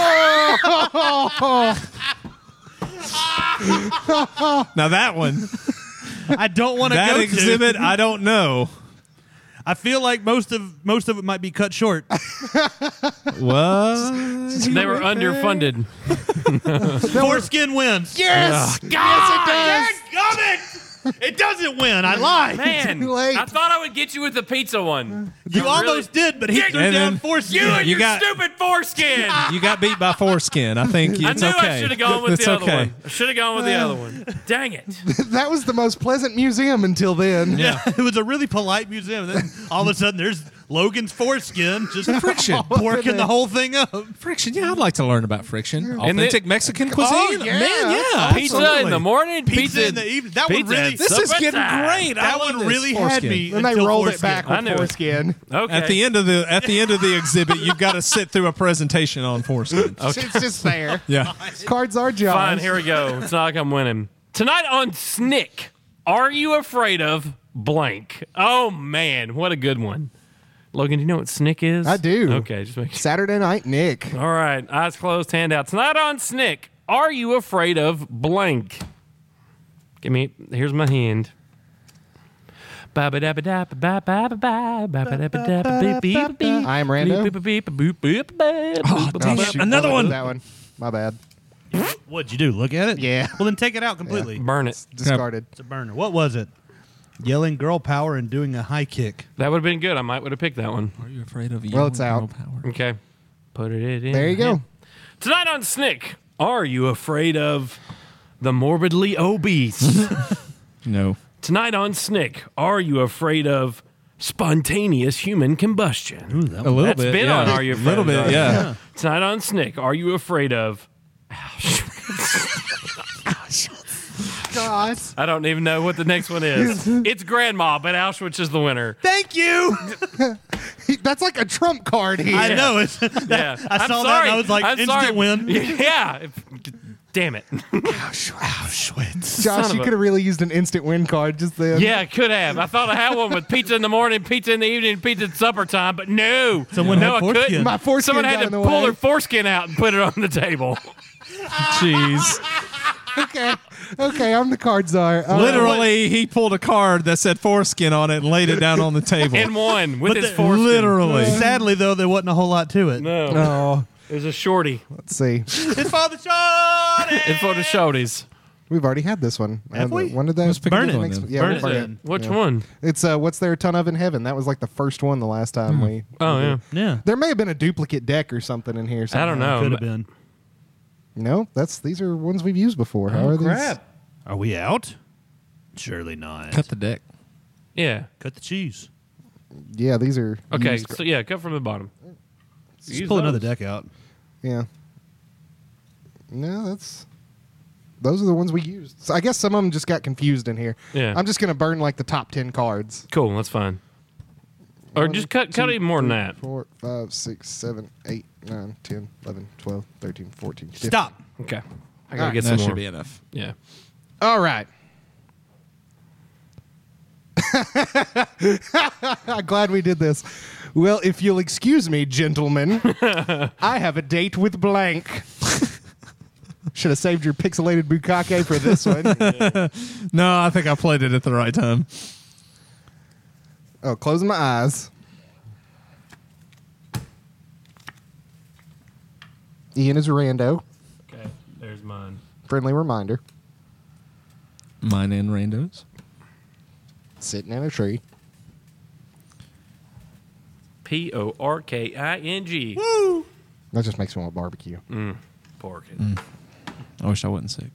Speaker 3: Now that one,
Speaker 4: I don't want to go
Speaker 3: that
Speaker 4: to.
Speaker 3: exhibit, I don't know.
Speaker 4: I feel like most of it might be cut short.
Speaker 3: What?
Speaker 1: They were underfunded.
Speaker 4: Foreskin wins.
Speaker 2: Yes!
Speaker 1: God!
Speaker 2: Yes, it does!
Speaker 4: It doesn't win. I lied.
Speaker 1: Man,
Speaker 2: Too late.
Speaker 1: I thought I would get you with the pizza one.
Speaker 4: You almost did, but he threw
Speaker 3: And
Speaker 4: down
Speaker 3: then-
Speaker 4: foreskin.
Speaker 1: You and
Speaker 3: You
Speaker 1: your
Speaker 3: got-
Speaker 1: stupid foreskin.
Speaker 3: You got beat by foreskin. I think
Speaker 1: I
Speaker 3: it's
Speaker 1: knew
Speaker 3: okay.
Speaker 1: I should have gone with
Speaker 3: It's
Speaker 1: the other
Speaker 3: okay.
Speaker 1: one. I should have gone with the other one. Dang it.
Speaker 2: That was the most pleasant museum until then.
Speaker 4: Yeah, it was a really polite museum. Then all of a sudden, there's Logan's foreskin just
Speaker 3: Friction.
Speaker 4: working the whole thing up.
Speaker 3: Friction. Yeah, I'd like to learn about friction.
Speaker 1: And
Speaker 3: Authentic Mexican cuisine.
Speaker 2: yeah.
Speaker 3: Man, yeah.
Speaker 1: Pizza
Speaker 3: absolutely.
Speaker 1: in the morning,
Speaker 4: Pizza in the evening. That one
Speaker 1: pizza
Speaker 4: really.
Speaker 1: at
Speaker 3: This is
Speaker 1: supper
Speaker 3: getting
Speaker 1: time.
Speaker 3: great. I
Speaker 4: That
Speaker 3: love
Speaker 4: one
Speaker 3: this.
Speaker 4: really had
Speaker 3: Foreskin.
Speaker 4: me.
Speaker 2: Then they
Speaker 4: until
Speaker 2: rolled
Speaker 4: foreskin.
Speaker 2: it back
Speaker 1: I
Speaker 2: with
Speaker 1: knew it.
Speaker 2: foreskin.
Speaker 1: Okay.
Speaker 3: At the end of the exhibit, you've got to sit through a presentation on foreskin.
Speaker 2: It's just there.
Speaker 3: Yeah.
Speaker 2: Cards are John's.
Speaker 1: Fine, here we go. It's not like I'm winning. Tonight on Snick, are you afraid of blank? Oh, man, what a good one. Logan, do you know what Snick is?
Speaker 2: I do.
Speaker 1: Okay, just make sure.
Speaker 2: Saturday Night Nick.
Speaker 1: All right, eyes closed, hand out. Tonight on Snick, are you afraid of blank? Here's my hand. I
Speaker 2: I am Rando.
Speaker 1: Oh,
Speaker 3: dang it. Another one.
Speaker 2: That one. My bad.
Speaker 4: What'd you do? Look at it?
Speaker 2: Yeah.
Speaker 4: Well, then take it out completely.
Speaker 1: Burn it.
Speaker 2: Discarded.
Speaker 4: It's a burner. What was it? Yelling girl power and doing a high kick.
Speaker 1: That would have been good. I might would have picked that one.
Speaker 3: Are you afraid of
Speaker 2: Well, it's
Speaker 3: yellow
Speaker 2: out.
Speaker 3: power?
Speaker 1: Okay. Put it in.
Speaker 2: There you go.
Speaker 1: Tonight on Snick, are you afraid of the morbidly obese?
Speaker 3: No.
Speaker 1: Tonight on Snick, are you afraid of spontaneous human combustion?
Speaker 4: Ooh, that
Speaker 3: A little
Speaker 1: That's
Speaker 3: bit.
Speaker 1: been
Speaker 3: yeah.
Speaker 1: on Are You
Speaker 3: A little
Speaker 1: Afraid of
Speaker 3: bit.
Speaker 1: Dark?
Speaker 3: Yeah.
Speaker 1: Tonight on Snick, are you afraid of...
Speaker 2: God.
Speaker 1: I don't even know what the next one is. It's Grandma, but Auschwitz is the winner.
Speaker 4: Thank you.
Speaker 2: That's like a trump card here.
Speaker 4: I know it.
Speaker 1: Yeah.
Speaker 4: I saw that and I was like,
Speaker 1: I'm
Speaker 4: instant
Speaker 1: sorry.
Speaker 4: win.
Speaker 1: Yeah. Damn it.
Speaker 4: Auschwitz.
Speaker 2: Josh,
Speaker 1: Son of
Speaker 2: you
Speaker 1: a-
Speaker 2: could have really used an instant win card just then.
Speaker 1: Yeah, I could have. I thought I had one with pizza in the morning, pizza in the evening, pizza at supper time, but no.
Speaker 4: Someone
Speaker 1: no,
Speaker 4: had
Speaker 1: I
Speaker 4: foreskin.
Speaker 1: couldn't.
Speaker 2: My foreskin
Speaker 1: Someone had
Speaker 2: got
Speaker 1: to
Speaker 2: in the
Speaker 1: pull
Speaker 2: way.
Speaker 1: their foreskin out and put it on the table.
Speaker 3: Jeez.
Speaker 2: Okay, I'm the card czar.
Speaker 3: Literally, he pulled a card that said foreskin on it and laid it down on the table.
Speaker 1: And one with his
Speaker 4: the-
Speaker 1: foreskin.
Speaker 3: Literally.
Speaker 4: Sadly, though, there wasn't a whole lot to it.
Speaker 1: No.
Speaker 2: Oh,
Speaker 1: It was a shorty.
Speaker 2: let's see.
Speaker 4: It's for the shorty.
Speaker 1: It's for the shorties.
Speaker 2: We've already had this one.
Speaker 4: Have we?
Speaker 2: When did that?
Speaker 3: Let's pick a
Speaker 4: Burn
Speaker 3: good
Speaker 4: it.
Speaker 3: one
Speaker 2: Next-
Speaker 3: then.
Speaker 2: yeah,
Speaker 4: Burn
Speaker 2: we'll
Speaker 4: it
Speaker 2: burn
Speaker 4: then.
Speaker 1: Which
Speaker 2: Yeah.
Speaker 1: one?
Speaker 2: It's what's there a ton of in heaven? That was like the first one the last time we.
Speaker 1: Oh, yeah.
Speaker 4: Yeah.
Speaker 2: There may have been a duplicate deck or something in here.
Speaker 1: I don't know.
Speaker 4: Could have been.
Speaker 2: No, these are ones we've used before. How are these?
Speaker 4: Are we out? Surely not.
Speaker 3: Cut the deck.
Speaker 1: Yeah.
Speaker 4: Cut the cheese.
Speaker 2: Yeah, these are.
Speaker 1: Okay,
Speaker 2: used.
Speaker 1: so yeah, cut from the bottom.
Speaker 4: Just
Speaker 1: Use
Speaker 4: pull another
Speaker 1: those.
Speaker 4: deck out.
Speaker 2: Yeah. No, those are the ones we used. So I guess some of them just got confused in here.
Speaker 1: Yeah.
Speaker 2: I'm just gonna burn like the top 10 cards.
Speaker 1: Cool, that's fine. Or just cut even more than that.
Speaker 2: 4, 5, 6, 7, 8, 9, 10, 11, 12, 13, 14, 15.
Speaker 4: Stop.
Speaker 1: Okay. I gotta
Speaker 2: Alright,
Speaker 1: get
Speaker 3: That
Speaker 1: some
Speaker 3: should
Speaker 1: more.
Speaker 3: be enough.
Speaker 1: Yeah.
Speaker 2: All right. Glad we did this. Well, if you'll excuse me, gentlemen, I have a date with blank. Should have saved your pixelated bukkake for this one.
Speaker 3: No, I think I played it at the right time.
Speaker 2: Oh, closing my eyes. Ian is Rando.
Speaker 1: Okay, there's mine.
Speaker 2: Friendly reminder.
Speaker 3: Mine and Rando's.
Speaker 2: Sitting in a tree.
Speaker 1: Porking.
Speaker 2: That just makes me want barbecue.
Speaker 1: Porking.
Speaker 3: I wish I wasn't sick.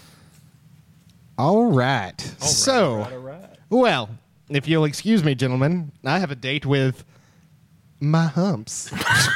Speaker 2: All right. So,
Speaker 1: all right.
Speaker 2: well, if you'll excuse me, gentlemen, I have a date with my humps.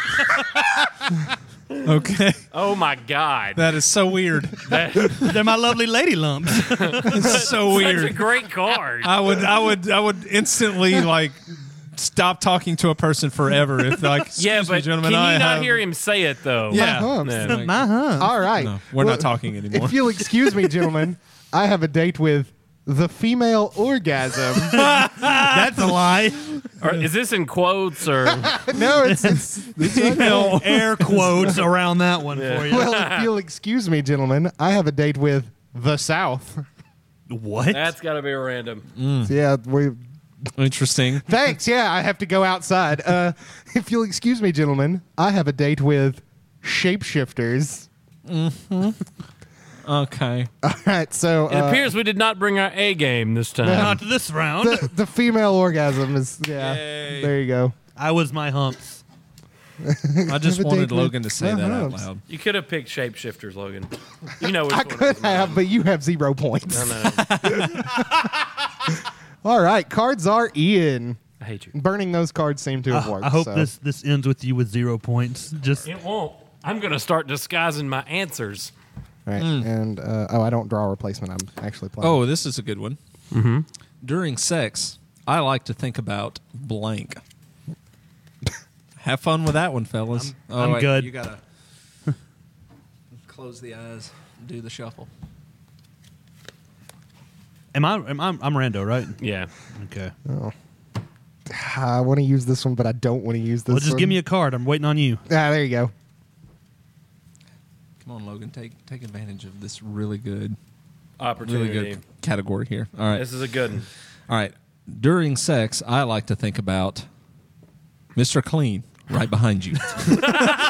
Speaker 3: Okay.
Speaker 1: Oh my God.
Speaker 3: That is so weird.
Speaker 4: They're my lovely lady lumps.
Speaker 3: It's so
Speaker 1: Such a
Speaker 3: weird.
Speaker 1: great card.
Speaker 3: I would instantly like stop talking to a person forever if like excuse
Speaker 1: Yeah,
Speaker 3: me,
Speaker 1: but
Speaker 3: gentlemen,
Speaker 1: can you
Speaker 3: I
Speaker 1: not
Speaker 3: have-
Speaker 1: hear him say it though?
Speaker 3: Yeah.
Speaker 2: humps.
Speaker 1: Yeah.
Speaker 4: my hump.
Speaker 2: All right.
Speaker 3: No, we're
Speaker 2: Well,
Speaker 3: not talking anymore.
Speaker 2: If you'll excuse me, gentlemen, I have a date with the female orgasm.
Speaker 4: That's a lie.
Speaker 1: Or is this in quotes or?
Speaker 2: No, it's right there.
Speaker 4: Air quotes around that one for you.
Speaker 2: Well, if you'll excuse me, gentlemen, I have a date with the South.
Speaker 4: What?
Speaker 1: That's got to be a random.
Speaker 2: So, yeah,
Speaker 3: Interesting.
Speaker 2: thanks. Yeah, I have to go outside. If you'll excuse me, gentlemen, I have a date with shapeshifters.
Speaker 3: Okay.
Speaker 2: All right, so
Speaker 1: It appears we did not bring our A game this time.
Speaker 4: Not this round.
Speaker 2: the female orgasm is
Speaker 3: Yay.
Speaker 2: There you go.
Speaker 4: I was my humps.
Speaker 3: I just
Speaker 2: Have a
Speaker 3: wanted
Speaker 2: date with
Speaker 3: Logan to say that out
Speaker 2: humps.
Speaker 3: loud.
Speaker 1: You could have picked shapeshifters, Logan. You know which
Speaker 2: I
Speaker 1: one
Speaker 2: could
Speaker 1: it was.
Speaker 2: have, but you have 0 points.
Speaker 1: No.
Speaker 2: All right, cards are in.
Speaker 1: I hate you.
Speaker 2: Burning those cards seem to have worked.
Speaker 4: I hope
Speaker 2: so.
Speaker 4: this ends with you with 0 points. Just
Speaker 1: It won't. I'm going to start disguising my answers.
Speaker 2: All right, and I don't draw a replacement. I'm actually playing.
Speaker 3: Oh, this is a good one. Mm-hmm. During sex, I like to think about blank. Have fun with that one, fellas.
Speaker 4: I'm
Speaker 3: wait,
Speaker 4: good.
Speaker 3: You gotta close the eyes, do the shuffle.
Speaker 4: I'm rando, right?
Speaker 1: Yeah.
Speaker 4: Okay.
Speaker 2: I want to use this one, but I don't want to use this.
Speaker 4: Well, just
Speaker 2: one.
Speaker 4: give me a card. I'm waiting on you.
Speaker 2: There you go.
Speaker 3: Come on, Logan, take advantage of this really good
Speaker 1: Opportunity.
Speaker 3: category here. All right.
Speaker 1: This is a good one.
Speaker 3: All right. During sex, I like to think about Mr. Clean right behind you.
Speaker 2: All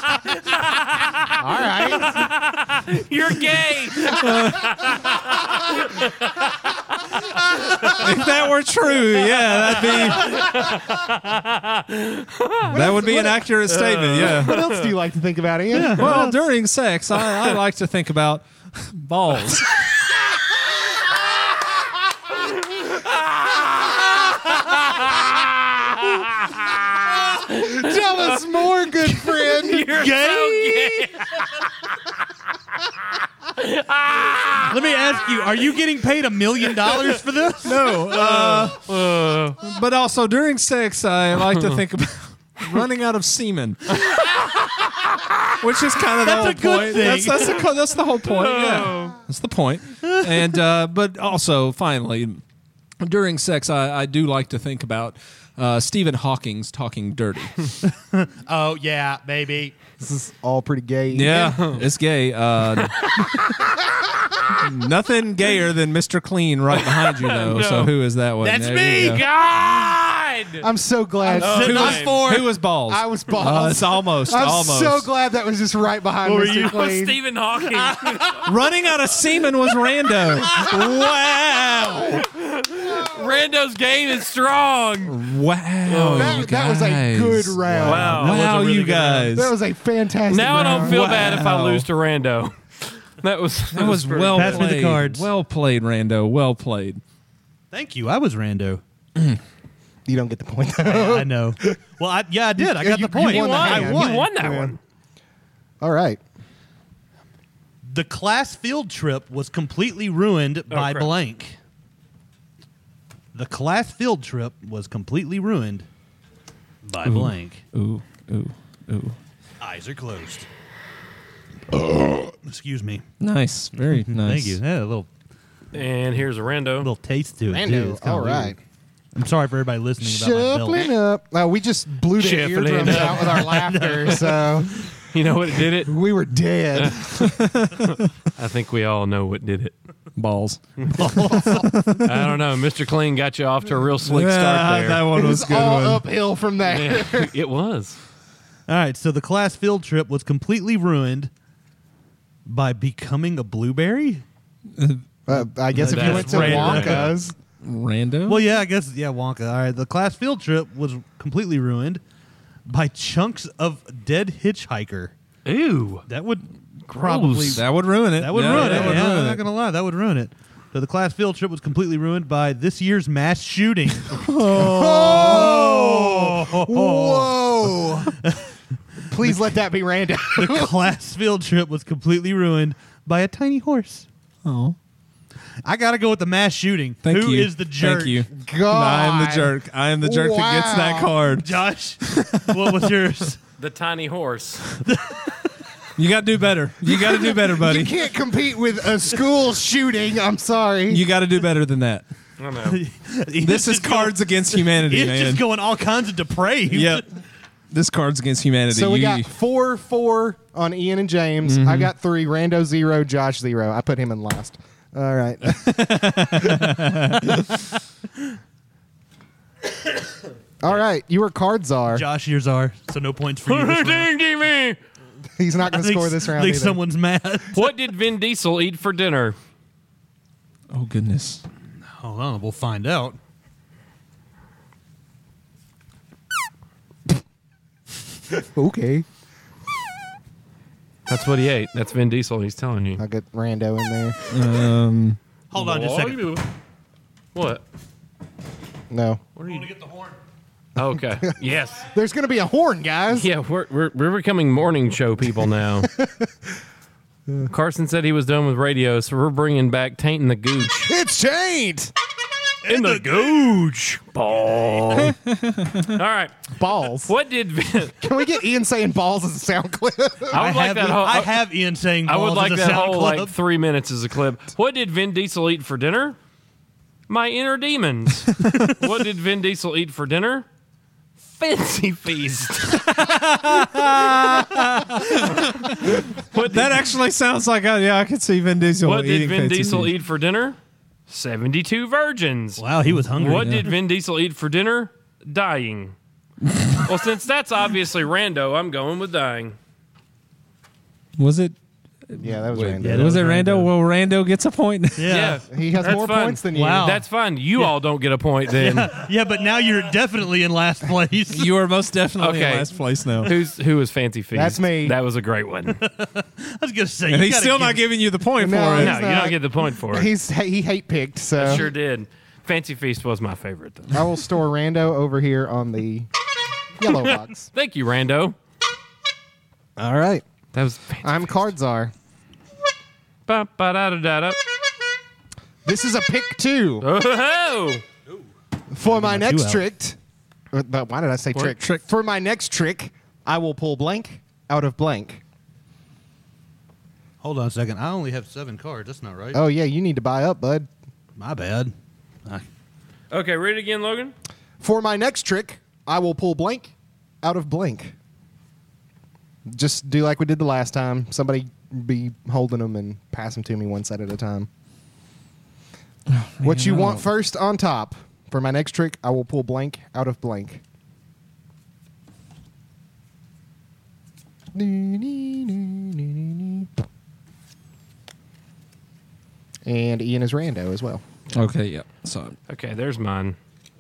Speaker 2: right.
Speaker 1: You're gay.
Speaker 3: If that were true, yeah, that would be an accurate statement. Yeah.
Speaker 2: What else do you like to think about, Ian?
Speaker 3: Well, during sex, I like to think about balls.
Speaker 2: Tell us more, good friend.
Speaker 1: You're so gay.
Speaker 4: Let me ask you: are you getting paid $1 million for this?
Speaker 3: No, but also during sex, I like to think about running out of semen, which is kind of the
Speaker 4: That's
Speaker 3: whole
Speaker 4: a good
Speaker 3: point.
Speaker 4: thing.
Speaker 3: That's the whole point. Yeah, that's the point. And but also, finally, during sex, I do like to think about Stephen Hawking's talking dirty.
Speaker 4: Oh yeah, baby.
Speaker 2: This is all pretty gay.
Speaker 3: Yeah, it's gay. Nothing gayer than Mr. Clean right behind you, though.
Speaker 1: No.
Speaker 3: So who is that one?
Speaker 4: That's
Speaker 3: There
Speaker 4: me.
Speaker 3: you go.
Speaker 1: God.
Speaker 2: I'm so glad.
Speaker 4: Sitting
Speaker 3: Who
Speaker 4: on
Speaker 3: was,
Speaker 4: four.
Speaker 3: who was balls?
Speaker 2: I was balls.
Speaker 3: It's almost.
Speaker 2: I'm
Speaker 3: almost.
Speaker 2: so glad that was just right behind
Speaker 4: What were
Speaker 2: Mr.
Speaker 4: you?
Speaker 2: Clean.
Speaker 1: Stephen Hawking.
Speaker 3: Running out of semen was rando. Wow.
Speaker 1: Rando's game is strong.
Speaker 3: Wow. you
Speaker 2: That was a
Speaker 3: guys.
Speaker 2: good round.
Speaker 1: Wow.
Speaker 4: That was a
Speaker 3: Wow,
Speaker 4: really
Speaker 3: you
Speaker 4: good round.
Speaker 3: guys.
Speaker 2: That was a fantastic
Speaker 1: Now I
Speaker 2: round.
Speaker 1: don't feel bad if I
Speaker 3: Wow.
Speaker 1: lose to Rando. That was pretty
Speaker 3: well
Speaker 4: Pass me
Speaker 3: played.
Speaker 4: the cards.
Speaker 3: Well played, Rando. Well played.
Speaker 4: Thank you. I was rando.
Speaker 2: You don't get the point.
Speaker 4: I know. Well, I did. I got
Speaker 2: You-
Speaker 4: the point.
Speaker 2: you won the
Speaker 4: I
Speaker 2: hand.
Speaker 4: won.
Speaker 1: You won that
Speaker 2: Yeah.
Speaker 1: one.
Speaker 2: All right.
Speaker 4: The class field trip was completely ruined by
Speaker 1: crap.
Speaker 4: blank. The class field trip was completely ruined by blank.
Speaker 3: Ooh, ooh, ooh.
Speaker 4: Eyes are closed. Excuse me.
Speaker 3: Nice. Very nice.
Speaker 4: Thank you. Yeah, a little
Speaker 1: And here's a Rando.
Speaker 4: taste to it.
Speaker 2: Rando.
Speaker 4: Too. It's kinda
Speaker 2: All right.
Speaker 4: weird. I'm sorry for everybody listening about
Speaker 2: Shuffling
Speaker 4: my belt.
Speaker 2: up. We just blew the
Speaker 1: Shuffling
Speaker 2: eardrums
Speaker 1: up.
Speaker 2: out with our laughter, so
Speaker 1: You know what did it?
Speaker 2: we were dead.
Speaker 1: I think we all know what did it.
Speaker 3: Balls.
Speaker 1: I don't know. Mr. Clean got you off to a real slick start there.
Speaker 3: That one
Speaker 2: It
Speaker 3: was
Speaker 2: was
Speaker 3: a good
Speaker 2: all
Speaker 3: one.
Speaker 2: uphill from there.
Speaker 1: Yeah, it was.
Speaker 4: All right, so the class field trip was completely ruined by becoming a blueberry.
Speaker 2: I guess if you went
Speaker 1: That's
Speaker 2: to
Speaker 1: random.
Speaker 2: Wonka's,
Speaker 3: Rando?
Speaker 4: Well, yeah, I guess Wonka. All right, the class field trip was completely ruined by chunks of dead hitchhiker.
Speaker 1: Ew.
Speaker 4: That would probably
Speaker 3: that would ruin it.
Speaker 4: that would
Speaker 3: Yeah,
Speaker 4: ruin
Speaker 3: that
Speaker 4: it.
Speaker 3: would
Speaker 4: Yeah,
Speaker 3: ruin
Speaker 4: I'm
Speaker 3: it.
Speaker 4: not gonna lie, that would ruin it. So the class field trip was completely ruined by this year's mass shooting.
Speaker 2: whoa! Please let that be random.
Speaker 4: The class field trip was completely ruined by a tiny horse.
Speaker 3: Oh.
Speaker 4: I gotta go with the mass shooting.
Speaker 3: Thank
Speaker 4: Who
Speaker 3: you.
Speaker 4: is the jerk?
Speaker 3: Thank you.
Speaker 2: God,
Speaker 3: I am the jerk. I am the jerk that gets that
Speaker 2: Wow.
Speaker 3: card.
Speaker 4: Josh, what was yours?
Speaker 1: The tiny horse.
Speaker 3: You got to do better. You got to do better, buddy.
Speaker 2: You can't compete with a school shooting. I'm sorry.
Speaker 3: You got to do better than that.
Speaker 1: I know.
Speaker 3: This is Cards Against Humanity,
Speaker 4: It's
Speaker 3: man.
Speaker 4: just going all kinds of depraved.
Speaker 3: Yep. This Cards Against Humanity.
Speaker 2: So we got 4-4 on Ian and James. I got 3. Rando 0. Josh 0. I put him in last. All right. All right. You were Cards Czar.
Speaker 4: Josh, yours are. So no points for you. this round.
Speaker 1: Ding me.
Speaker 2: He's not
Speaker 4: I
Speaker 2: going to
Speaker 4: think,
Speaker 2: score this round
Speaker 4: I think
Speaker 2: either.
Speaker 4: someone's mad.
Speaker 1: What did Vin Diesel eat for dinner?
Speaker 3: Oh, goodness.
Speaker 4: Hold on, we'll find out.
Speaker 2: Okay.
Speaker 1: That's what he ate. That's Vin Diesel. He's telling you.
Speaker 2: I'll get Rando in there.
Speaker 4: Hold on just a second.
Speaker 1: What?
Speaker 2: No.
Speaker 1: What are you?
Speaker 4: Get the horn.
Speaker 1: Okay. Yes.
Speaker 2: There's going to be a horn, guys.
Speaker 1: Yeah, we're becoming morning show people now. Carson said he was done with radio, so we're bringing back Tainting the Gooch.
Speaker 2: It's changed.
Speaker 1: In the Gooch. Ball. All right.
Speaker 2: Balls.
Speaker 1: What did Vin...
Speaker 2: Can we get Ian saying balls as a sound clip?
Speaker 1: I would like that whole...
Speaker 4: I have Ian saying
Speaker 1: I would
Speaker 4: balls
Speaker 1: like
Speaker 4: as a
Speaker 1: that
Speaker 4: sound
Speaker 1: whole
Speaker 4: club.
Speaker 1: like 3 minutes as a clip. What did Vin Diesel eat for dinner? My inner demons. What did Vin Diesel eat for dinner? Fancy feast.
Speaker 3: That actually sounds like, I could see Vin Diesel
Speaker 1: What did
Speaker 3: eating
Speaker 1: Vin
Speaker 3: fancy
Speaker 1: Diesel
Speaker 3: food.
Speaker 1: eat for dinner? 72 virgins.
Speaker 4: Wow, he was hungry.
Speaker 1: What did Vin Diesel eat for dinner? Dying. Well, since that's obviously rando, I'm going with dying.
Speaker 3: Was it?
Speaker 2: Yeah, that was Rando.
Speaker 4: yeah, that
Speaker 3: Was it
Speaker 4: was
Speaker 3: Rando?
Speaker 4: Rando.
Speaker 3: Well, Rando gets a point.
Speaker 4: Yeah.
Speaker 2: He has
Speaker 1: That's
Speaker 2: more
Speaker 1: fine.
Speaker 2: points than you.
Speaker 4: Wow.
Speaker 1: That's fine. You all don't get a point then.
Speaker 4: Yeah, but now you're definitely in last place.
Speaker 3: You are most definitely
Speaker 1: Okay.
Speaker 3: in last place now.
Speaker 1: Who was Fancy Feast?
Speaker 2: That's me.
Speaker 1: That was a great one.
Speaker 4: I was going to say.
Speaker 3: And
Speaker 4: you
Speaker 3: he's
Speaker 4: gotta
Speaker 3: still
Speaker 4: give-
Speaker 3: not giving you the point
Speaker 2: No,
Speaker 3: for it.
Speaker 2: he's
Speaker 1: No, you
Speaker 2: not.
Speaker 1: don't get the point for it.
Speaker 2: He hate picked, so
Speaker 1: I sure did. Fancy Feast was my favorite, though.
Speaker 2: I will store Rando over here on the yellow box.
Speaker 1: Thank you, Rando.
Speaker 2: All right.
Speaker 1: That was fancy.
Speaker 2: I'm Card Czar.
Speaker 1: Ba-ba-da-da-da-da.
Speaker 2: This is a pick 2
Speaker 1: Oh!
Speaker 2: for my next
Speaker 4: out.
Speaker 2: trick. But why did I say trick?
Speaker 3: Trick.
Speaker 2: For my next trick, I will pull blank out of blank.
Speaker 4: Hold on a second. I only have 7 cards. That's not right.
Speaker 2: Oh yeah, you need to buy up, bud.
Speaker 4: My bad.
Speaker 1: Okay, read it again, Logan.
Speaker 2: For my next trick, I will pull blank out of blank. Just do like we did the last time. Somebody be holding them and pass them to me one set at a time. What you want first on top. For my next trick, I will pull blank out of blank. And Ian is Rando as well.
Speaker 3: Okay, yeah. So,
Speaker 1: Okay, there's mine.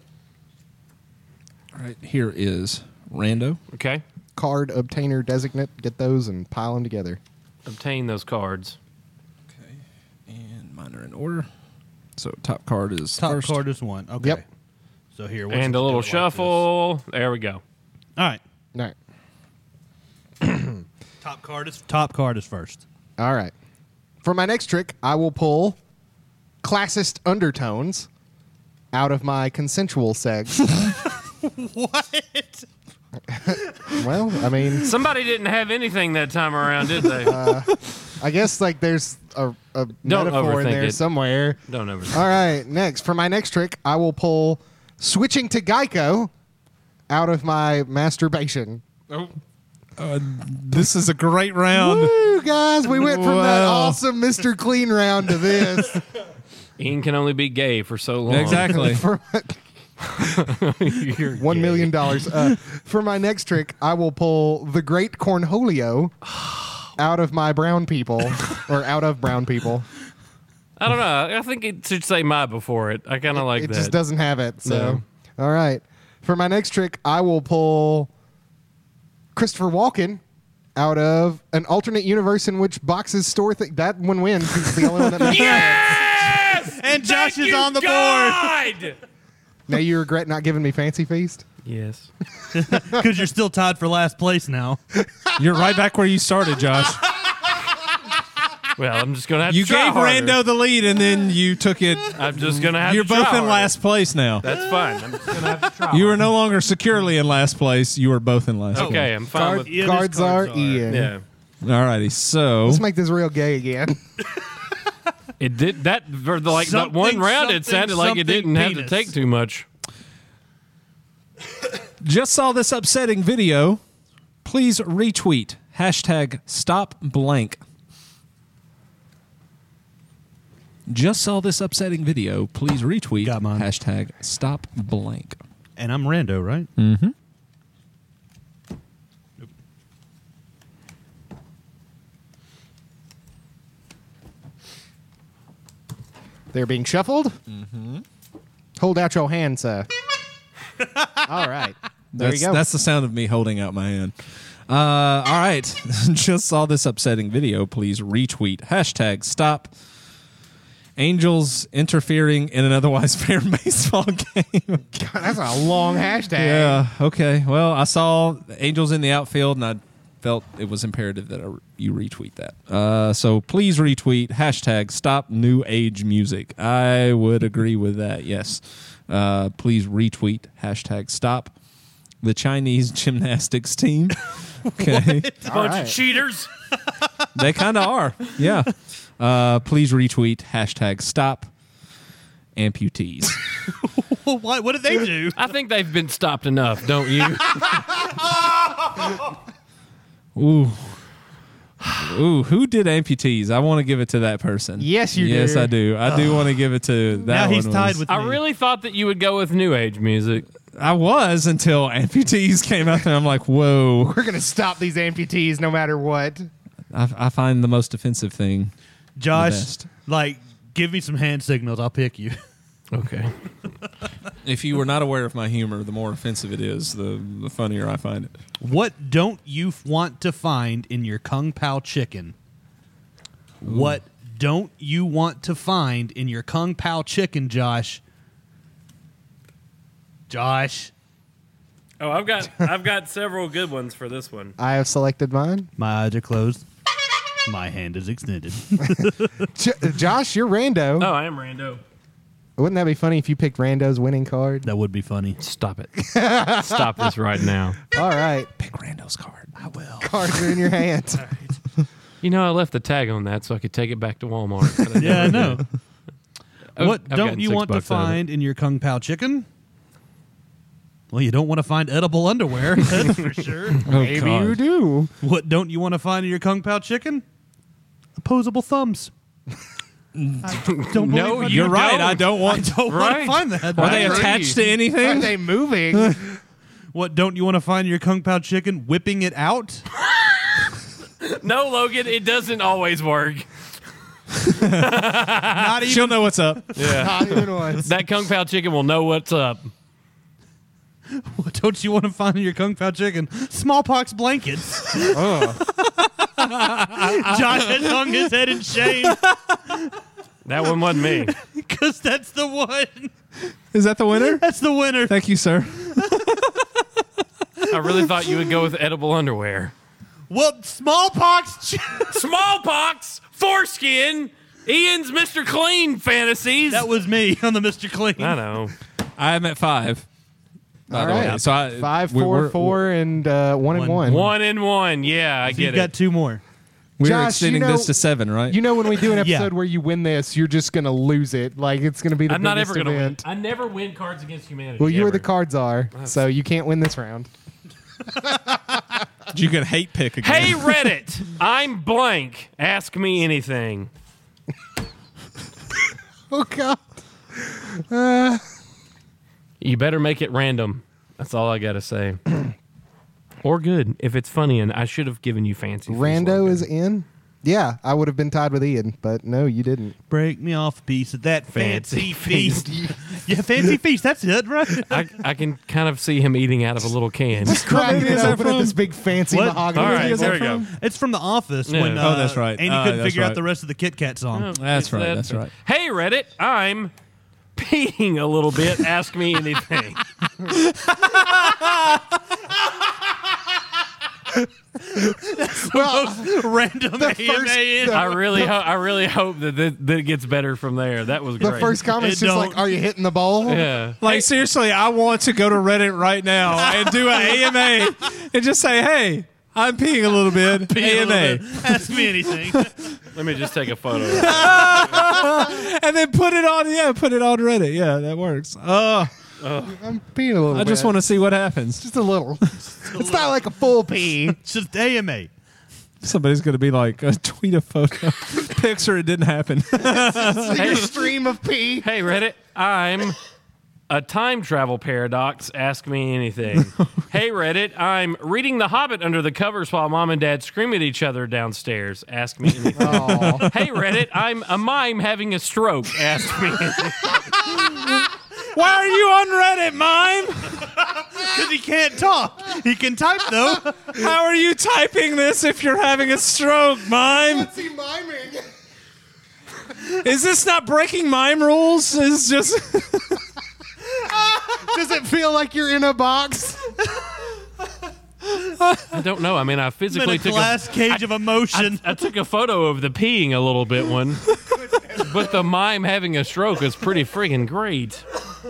Speaker 3: all right, here is Rando.
Speaker 1: Okay.
Speaker 2: Card obtainer designate. Get those and pile them together.
Speaker 1: Obtain those cards.
Speaker 3: Okay, and mine are in order. So, top card is
Speaker 4: Top
Speaker 3: first.
Speaker 4: card is 1. Okay.
Speaker 2: Yep.
Speaker 4: So here.
Speaker 1: And a little shuffle. There we go.
Speaker 4: All right.
Speaker 2: All right.
Speaker 4: Top card is first.
Speaker 2: All right. For my next trick, I will pull classist undertones out of my consensual segs.
Speaker 4: What?
Speaker 2: Well, I mean,
Speaker 1: Somebody didn't have anything that time around, did they?
Speaker 2: I guess like there's a metaphor in
Speaker 1: overthink
Speaker 2: there
Speaker 1: it.
Speaker 2: somewhere.
Speaker 1: Don't ever.
Speaker 2: All right. Next, for my next trick, I will pull switching to Geico out of my masturbation.
Speaker 3: This is a great round.
Speaker 2: Woo, guys, we went from that
Speaker 3: Wow.
Speaker 2: awesome Mr. Clean round to this.
Speaker 1: Ian can only be gay for so long.
Speaker 3: Exactly.
Speaker 2: For
Speaker 1: You're
Speaker 2: $1
Speaker 1: gay.
Speaker 2: million. For my next trick, I will pull the Great Cornholio out of my brown people, or out of brown people.
Speaker 1: I don't know. I think it should say my before it. I kind of like
Speaker 2: It
Speaker 1: that.
Speaker 2: just doesn't have it. So,
Speaker 1: No.
Speaker 2: all right. For my next trick, I will pull Christopher Walken out of an alternate universe in which boxes store things. That one wins. He's the only one that matters.
Speaker 1: Yes!
Speaker 4: And Josh
Speaker 1: Thank
Speaker 4: is
Speaker 1: you,
Speaker 4: on the board.
Speaker 1: God!
Speaker 2: Now you regret not giving me Fancy Feast?
Speaker 1: Yes.
Speaker 4: Because you're still tied for last place now.
Speaker 3: You're right back where you started, Josh.
Speaker 1: Well, I'm just gonna have
Speaker 3: You
Speaker 1: to try
Speaker 3: gave
Speaker 1: harder.
Speaker 3: Rando the lead, and then you took it.
Speaker 1: I'm just gonna have
Speaker 3: You're
Speaker 1: to try
Speaker 3: both in
Speaker 1: harder.
Speaker 3: last place now.
Speaker 1: That's fine. I'm just gonna have to try.
Speaker 3: You are
Speaker 1: harder.
Speaker 3: no longer securely in last place. You are both in last
Speaker 1: Okay, I'm fine with.
Speaker 4: Yeah, this
Speaker 2: Cards are
Speaker 4: cards are.
Speaker 2: Ian.
Speaker 1: Yeah.
Speaker 3: place. All righty. So,
Speaker 2: Let's make this real gay again.
Speaker 1: It did that for the, like that one
Speaker 4: Something,
Speaker 1: round. It sounded like it
Speaker 4: something
Speaker 1: didn't have to
Speaker 4: penis.
Speaker 1: take too much.
Speaker 3: Just saw this upsetting video. Please retweet. #StopBlank. Just saw this upsetting video. Please retweet.
Speaker 4: Got mine.
Speaker 3: #StopBlank.
Speaker 4: And I'm Rando, right?
Speaker 3: Mm-hmm.
Speaker 2: They're being shuffled. Mm-hmm. Hold out your hand, sir. All right. There you go.
Speaker 3: That's the sound of me holding out my hand. All right. Just saw this upsetting video. Please retweet. #Stop Angels interfering in an otherwise fair baseball game.
Speaker 2: God, that's a long hashtag.
Speaker 3: Yeah. Okay. Well, I saw Angels in the outfield, and I felt it was imperative that you retweet that. So please retweet. #Stop New Age Music. I would agree with that. Yes. Please retweet. #Stop the Chinese gymnastics team. Okay.
Speaker 1: Bunch of cheaters.
Speaker 3: They kind of are. Yeah. Please retweet. #Stop amputees.
Speaker 4: Well, what did they do?
Speaker 1: I think they've been stopped enough, don't you?
Speaker 3: Ooh. Ooh, who did amputees? I want to give it to that person.
Speaker 2: Yes, you do.
Speaker 3: Yes, I do. I do want to give it to that
Speaker 4: Now
Speaker 3: one.
Speaker 4: he's tied
Speaker 3: was-
Speaker 4: with
Speaker 1: I
Speaker 4: me.
Speaker 1: really thought that you would go with new age music.
Speaker 3: I was until amputees came out, and I'm like, whoa.
Speaker 2: We're going to stop these amputees no matter what.
Speaker 3: I find the most offensive thing.
Speaker 4: Josh,
Speaker 3: best.
Speaker 4: like, give me some hand signals. I'll pick you.
Speaker 1: Okay.
Speaker 3: If you were not aware of my humor, the more offensive it is, the funnier I find it.
Speaker 4: What don't you want to find in your Kung Pao chicken? What don't you want to find in your Kung Pao chicken, Josh? Josh.
Speaker 1: Oh, I've got several good ones for this one.
Speaker 2: I have selected mine.
Speaker 4: My eyes are closed. My hand is extended.
Speaker 2: Josh, you're Rando.
Speaker 1: Oh, I am Rando.
Speaker 2: Wouldn't that be funny if you picked Rando's winning card?
Speaker 4: That would be funny.
Speaker 1: Stop it. Stop this right now.
Speaker 2: All right.
Speaker 3: Pick Rando's card.
Speaker 4: I will.
Speaker 2: Cards are in your hand.
Speaker 1: You know, I left the tag on that so I could take it back to Walmart. but I
Speaker 4: Yeah, I
Speaker 1: never
Speaker 4: know.
Speaker 1: did.
Speaker 4: What
Speaker 1: I've
Speaker 4: don't
Speaker 1: gotten
Speaker 4: you
Speaker 1: $6
Speaker 4: want to
Speaker 1: out of it.
Speaker 4: find in your Kung Pao chicken? Well, you don't want to find edible underwear, that's for sure.
Speaker 2: Maybe
Speaker 3: God.
Speaker 2: you do.
Speaker 4: What don't you want to find in your Kung Pao chicken? Opposable thumbs. I don't
Speaker 1: No,
Speaker 4: believe I
Speaker 3: You're
Speaker 1: You
Speaker 3: right.
Speaker 1: don't.
Speaker 3: I don't want.
Speaker 4: don't want
Speaker 1: Right.
Speaker 4: to find that.
Speaker 3: Are they
Speaker 2: Right.
Speaker 3: attached to
Speaker 2: Are
Speaker 3: anything?
Speaker 2: they moving?
Speaker 4: What don't you want to find in your Kung Pao chicken? Whipping it out?
Speaker 1: No, Logan, it doesn't always work.
Speaker 4: Not even.
Speaker 3: She'll know what's up.
Speaker 1: Yeah.
Speaker 2: Not even once.
Speaker 1: That Kung Pao chicken will know what's up.
Speaker 4: What don't you want to find in your Kung Pao chicken? Smallpox blankets.
Speaker 2: Oh.
Speaker 4: Josh has hung his head in shame
Speaker 1: That one wasn't me.
Speaker 4: because that's the one.
Speaker 3: Is that the winner?
Speaker 4: That's the winner.
Speaker 3: Thank you, sir.
Speaker 1: I really thought you would go with edible underwear.
Speaker 4: Well, smallpox.
Speaker 1: Smallpox, foreskin, Ian's Mr. Clean fantasies.
Speaker 4: That was me on the Mr. Clean.
Speaker 1: I know.
Speaker 3: I'm at 5. By
Speaker 2: All
Speaker 3: the way.
Speaker 2: right.
Speaker 3: So
Speaker 2: 5, 4, 4, and 1 and 1.
Speaker 1: 1 and 1. Yeah, I
Speaker 4: So
Speaker 1: get
Speaker 4: you've got
Speaker 1: it.
Speaker 4: 2 more.
Speaker 3: We're
Speaker 2: Josh,
Speaker 3: extending
Speaker 2: you know-
Speaker 3: this to 7, right?
Speaker 2: You know, when we do an episode
Speaker 4: Yeah.
Speaker 2: where you win this, you're just going to lose it. Like, it's going to be the
Speaker 1: I'm not
Speaker 2: biggest
Speaker 1: ever going to win.
Speaker 2: event.
Speaker 1: I never win Cards Against Humanity.
Speaker 2: Well, you are
Speaker 1: ever.
Speaker 2: the cards are, so you can't win this round.
Speaker 3: You can hate pick again.
Speaker 1: Hey, Reddit, I'm blank. Ask me anything.
Speaker 2: Oh, God.
Speaker 1: You better make it random. That's all I got to say. Or good, if it's funny, and I should have given you fancy. feast,
Speaker 2: Rando
Speaker 1: Logan.
Speaker 2: is in? Yeah, I would have been tied with Ian, but no, you didn't.
Speaker 4: Break me off a piece of that fancy
Speaker 1: Fancy
Speaker 4: feast. Yeah, fancy feast. That's it, right?
Speaker 1: I can kind of see him eating out of a little can.
Speaker 2: Cracking
Speaker 3: movie
Speaker 2: it
Speaker 3: is that
Speaker 2: open at
Speaker 3: from?
Speaker 2: this big fancy
Speaker 4: What?
Speaker 2: mahogany.
Speaker 1: All right,
Speaker 3: is
Speaker 1: there
Speaker 3: that
Speaker 1: we go.
Speaker 3: from?
Speaker 4: It's from The Office
Speaker 1: Yeah.
Speaker 4: when
Speaker 3: Oh, that's right.
Speaker 4: Andy
Speaker 3: Ah,
Speaker 4: couldn't
Speaker 3: that's
Speaker 4: figure out
Speaker 3: right.
Speaker 4: the rest of the Kit Kat song.
Speaker 3: That's right. That's right.
Speaker 1: Hey, Reddit, I'm peeing a little bit. Ask me anything.
Speaker 4: Random
Speaker 2: The
Speaker 4: AMA
Speaker 2: first-
Speaker 4: in.
Speaker 1: I really hope that it gets better from there. That was
Speaker 2: The
Speaker 1: great.
Speaker 2: first comment's
Speaker 4: It
Speaker 2: just
Speaker 4: don't.
Speaker 2: like, are you hitting the bowl?
Speaker 1: yeah.
Speaker 3: Like, seriously, I want to go to Reddit right now and do an AMA and just say, hey, I'm peeing a little bit.
Speaker 4: A little
Speaker 3: AMA.
Speaker 4: bit. Ask me anything.
Speaker 1: Let me just take a photo.
Speaker 3: and then put it on Reddit. Yeah, that works.
Speaker 2: I'm peeing a little
Speaker 3: I just want to see what happens.
Speaker 2: Just a little. It's not like a full pee.
Speaker 4: It's just AMA.
Speaker 3: Somebody's going to be like, tweet a photo. Picture it didn't happen.
Speaker 2: Your stream of pee.
Speaker 1: Hey, Reddit, I'm a time travel paradox. Ask me anything. Hey, Reddit, I'm reading The Hobbit under the covers while Mom and Dad scream at each other downstairs. Ask me anything.
Speaker 2: Aw.
Speaker 1: Hey, Reddit, I'm a mime having a stroke. Ask me anything.
Speaker 3: Why are you on Reddit, Mime?
Speaker 4: Because he can't talk. He can type, though.
Speaker 3: How are you typing this if you're having a stroke, Mime?
Speaker 2: What's he miming?
Speaker 3: Is this not breaking mime rules? It's just...
Speaker 2: Does it feel like you're in a box?
Speaker 1: I don't know. I mean, I
Speaker 4: I'm in
Speaker 1: physically
Speaker 4: a
Speaker 1: took
Speaker 4: glass cage of emotion.
Speaker 1: I took a photo of the peeing a little bit one, but the mime having a stroke is pretty friggin' great.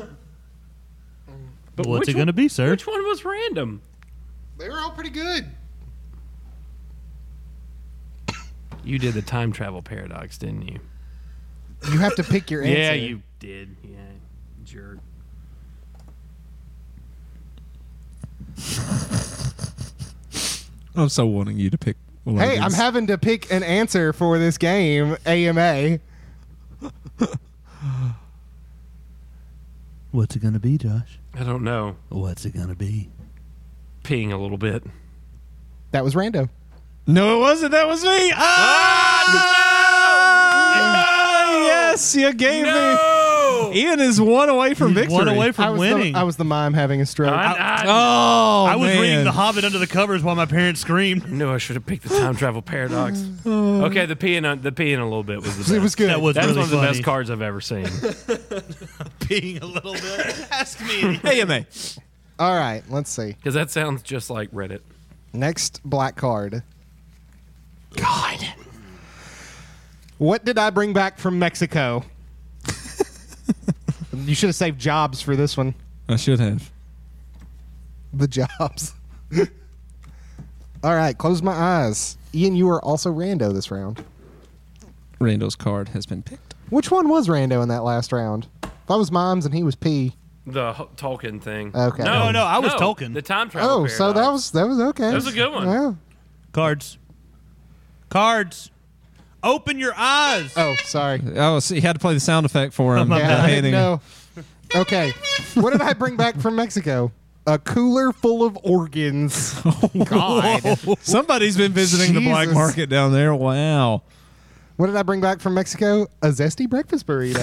Speaker 1: But
Speaker 4: What's
Speaker 1: which
Speaker 4: it going to
Speaker 1: one-
Speaker 4: be, sir?
Speaker 1: Which one was random?
Speaker 2: They were all pretty good.
Speaker 1: You did the time travel paradox, didn't you?
Speaker 2: You have to pick your answer.
Speaker 1: Yeah, you did. Yeah, jerk.
Speaker 3: I'm so wanting you to pick one
Speaker 2: Hey,
Speaker 3: of
Speaker 2: I'm
Speaker 3: these.
Speaker 2: having to pick an answer for this game, AMA.
Speaker 4: What's it going to be, Josh?
Speaker 1: I don't know.
Speaker 4: What's it going to be?
Speaker 1: Peeing a little bit.
Speaker 2: That was Rando.
Speaker 3: No, it wasn't. That was me. Yes, you gave me. Ian is one away from victory.
Speaker 4: One away
Speaker 2: I
Speaker 4: from
Speaker 2: was
Speaker 4: winning.
Speaker 2: I was the mime having a stroke.
Speaker 3: Oh,
Speaker 4: I was
Speaker 3: man.
Speaker 4: reading The Hobbit under the covers while my parents screamed.
Speaker 1: knew I should have picked the time travel paradox. Okay, the peeing a little bit was the best.
Speaker 2: It was good.
Speaker 4: That was
Speaker 1: That's
Speaker 4: really
Speaker 1: one of the
Speaker 4: funny.
Speaker 1: best cards I've ever seen.
Speaker 4: Peeing a little bit. Ask me.
Speaker 3: AMA.
Speaker 2: All right, let's see.
Speaker 1: Because that sounds just like Reddit.
Speaker 2: Next black card. God. What did I bring back from Mexico? You should have saved jobs for this one.
Speaker 3: I should have.
Speaker 2: The jobs. All right, close my eyes. Ian, you are also Rando this round.
Speaker 3: Rando's card has been picked.
Speaker 2: Which one was Rando in that last round? If I was Mimes and he was P.
Speaker 1: The Tolkien thing.
Speaker 2: Okay.
Speaker 4: No, I was Tolkien.
Speaker 1: The time travel
Speaker 2: Oh,
Speaker 1: paradox.
Speaker 2: so that was okay.
Speaker 1: That was a good one.
Speaker 2: Yeah.
Speaker 4: Cards. Open your eyes.
Speaker 2: Oh, sorry.
Speaker 3: Oh, so you had to play the sound effect for him.
Speaker 2: Yeah, I
Speaker 3: Handing-
Speaker 2: didn't know. Okay. What did I bring back from Mexico? A cooler full of organs. God.
Speaker 3: Somebody's been visiting the black
Speaker 2: Jesus.
Speaker 3: market down there. Wow.
Speaker 2: What did I bring back from Mexico? A zesty breakfast burrito.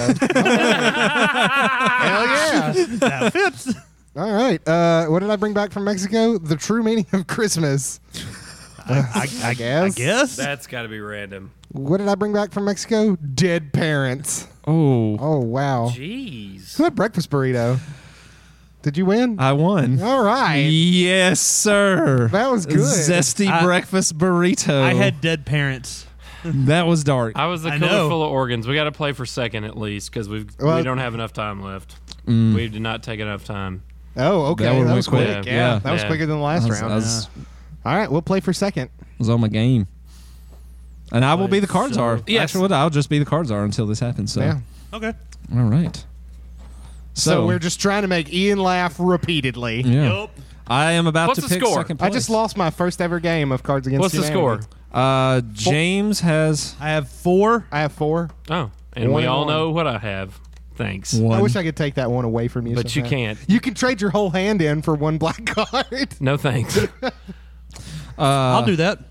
Speaker 2: Hell yeah.
Speaker 4: That fits.
Speaker 2: All right. What did I bring back from Mexico? The true meaning of Christmas. I guess.
Speaker 4: I guess.
Speaker 1: That's got to be random.
Speaker 2: What did I bring back from Mexico? Dead parents.
Speaker 3: Oh,
Speaker 2: Oh, wow.
Speaker 1: Jeez.
Speaker 2: Who had breakfast burrito? Did you win?
Speaker 3: I won.
Speaker 2: All right.
Speaker 3: Yes, sir.
Speaker 2: That was good.
Speaker 3: Zesty breakfast burrito.
Speaker 4: I had dead parents.
Speaker 3: That was dark.
Speaker 1: I was the
Speaker 4: I
Speaker 1: cooler
Speaker 4: know.
Speaker 1: full of organs. We got to play for second at least because we
Speaker 2: Well-
Speaker 1: don't have enough time left. We did not take enough time.
Speaker 2: Oh, okay.
Speaker 3: That
Speaker 2: That,
Speaker 3: would've
Speaker 2: was
Speaker 3: went
Speaker 2: quick.
Speaker 3: quick.
Speaker 2: Yeah.
Speaker 3: Yeah.
Speaker 2: That was
Speaker 1: Yeah.
Speaker 2: quicker than the last round.
Speaker 3: I was
Speaker 2: All right. We'll play for second.
Speaker 3: on my game. And I will be the card
Speaker 4: So-
Speaker 3: czar.
Speaker 1: Yes.
Speaker 3: Actually, I'll just be the card czar until this happens. So,
Speaker 2: Yeah.
Speaker 4: Okay.
Speaker 3: all right.
Speaker 2: So we're just trying to make Ian laugh repeatedly.
Speaker 3: yeah.
Speaker 4: Yup.
Speaker 3: I am about
Speaker 1: What's
Speaker 3: to
Speaker 1: the
Speaker 3: pick
Speaker 1: score?
Speaker 3: second place.
Speaker 2: I just lost my first ever game of Cards Against
Speaker 1: What's the
Speaker 2: Humanity.
Speaker 1: score?
Speaker 3: James has
Speaker 4: I have 4.
Speaker 2: I have 4.
Speaker 1: Oh, and
Speaker 2: One
Speaker 1: we all
Speaker 2: on.
Speaker 1: know what I have. Thanks.
Speaker 3: one.
Speaker 2: I wish I could take that one away from you.
Speaker 1: But you
Speaker 2: somehow.
Speaker 1: can't.
Speaker 2: You can trade your whole hand in for one black card.
Speaker 1: No thanks.
Speaker 4: I'll do that.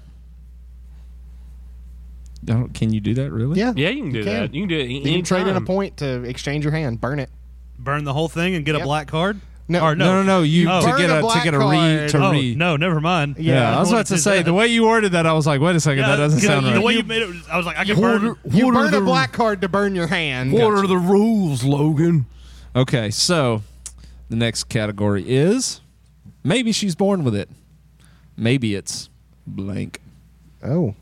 Speaker 3: Can you do that really?
Speaker 2: Yeah.
Speaker 1: Yeah, you can do
Speaker 2: can.
Speaker 1: that. You can do it
Speaker 2: You can trade in a
Speaker 1: anytime.
Speaker 2: point to exchange your hand. Burn it.
Speaker 4: Burn the whole thing and get
Speaker 2: Yep.
Speaker 4: a black card?
Speaker 2: No.
Speaker 4: Or
Speaker 3: No. You
Speaker 4: Oh.
Speaker 3: to
Speaker 2: Burn
Speaker 3: get
Speaker 2: a
Speaker 3: to
Speaker 2: black
Speaker 3: get a
Speaker 2: card.
Speaker 3: read to
Speaker 4: Oh,
Speaker 3: read.
Speaker 4: no, never mind.
Speaker 3: Yeah, I was about to say the way you worded that, I was like, wait a second, that doesn't sound
Speaker 4: The
Speaker 3: right.
Speaker 4: way you made it, I was like, I can burn.
Speaker 2: You burn a black card to burn your hand.
Speaker 1: are the rules, Logan?
Speaker 3: Okay, so the next category is maybe she's born with it. Maybe it's blank.
Speaker 2: Oh.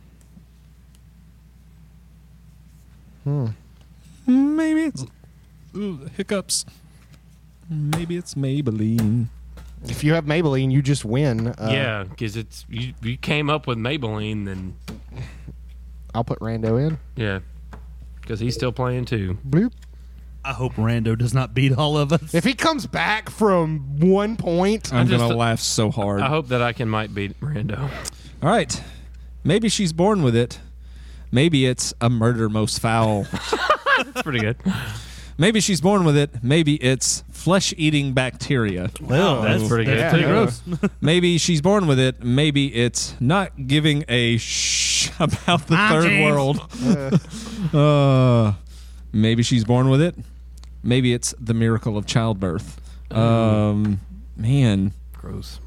Speaker 3: Maybe it's hiccups. Maybe it's Maybelline.
Speaker 2: If you have Maybelline, you just win.
Speaker 1: Yeah, because it's you came up with Maybelline, then
Speaker 2: I'll put Rando in.
Speaker 1: yeah. because he's still playing too.
Speaker 2: Bloop.
Speaker 4: I hope Rando does not beat all of us.
Speaker 2: If he comes back from 1 point,
Speaker 3: I'm
Speaker 1: just-
Speaker 3: going to laugh so hard.
Speaker 1: I hope that I might beat Rando.
Speaker 3: All right. Maybe she's born with it. Maybe it's a murder most foul.
Speaker 1: That's pretty good.
Speaker 3: Maybe she's born with it. Maybe it's flesh-eating bacteria.
Speaker 4: Well,
Speaker 1: that's pretty good.
Speaker 4: That's pretty
Speaker 2: Yeah.
Speaker 4: gross.
Speaker 3: Maybe she's born with it. Maybe it's not giving a shh about the third
Speaker 4: James.
Speaker 3: world. Maybe she's born with it. Maybe it's the miracle of childbirth. Man.
Speaker 1: Gross.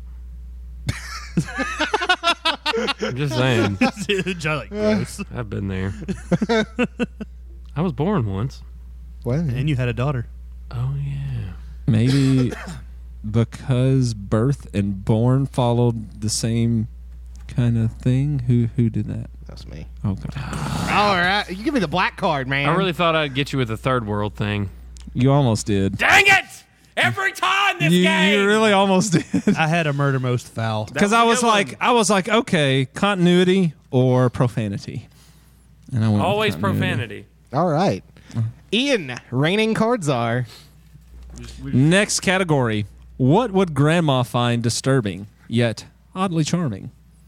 Speaker 1: I'm just saying.
Speaker 4: John, like, gross.
Speaker 1: I've been there. I was born once.
Speaker 2: well,
Speaker 4: And you had a daughter.
Speaker 1: Oh yeah.
Speaker 3: Maybe because birth and born followed the same kind of thing. Who did that?
Speaker 2: that's me.
Speaker 3: Oh God.
Speaker 2: All right, you give me the black card, man.
Speaker 1: I really thought I'd get you with the third world thing.
Speaker 3: You almost did.
Speaker 1: Dang it! Every time this
Speaker 3: You really almost did.
Speaker 4: I had a murder most foul.
Speaker 3: Because I was like, okay, continuity or profanity, and I went with
Speaker 1: Always
Speaker 3: continuity.
Speaker 1: profanity.
Speaker 2: All right, Ian. Reigning cards are
Speaker 3: Next category: what would Grandma find disturbing yet oddly charming?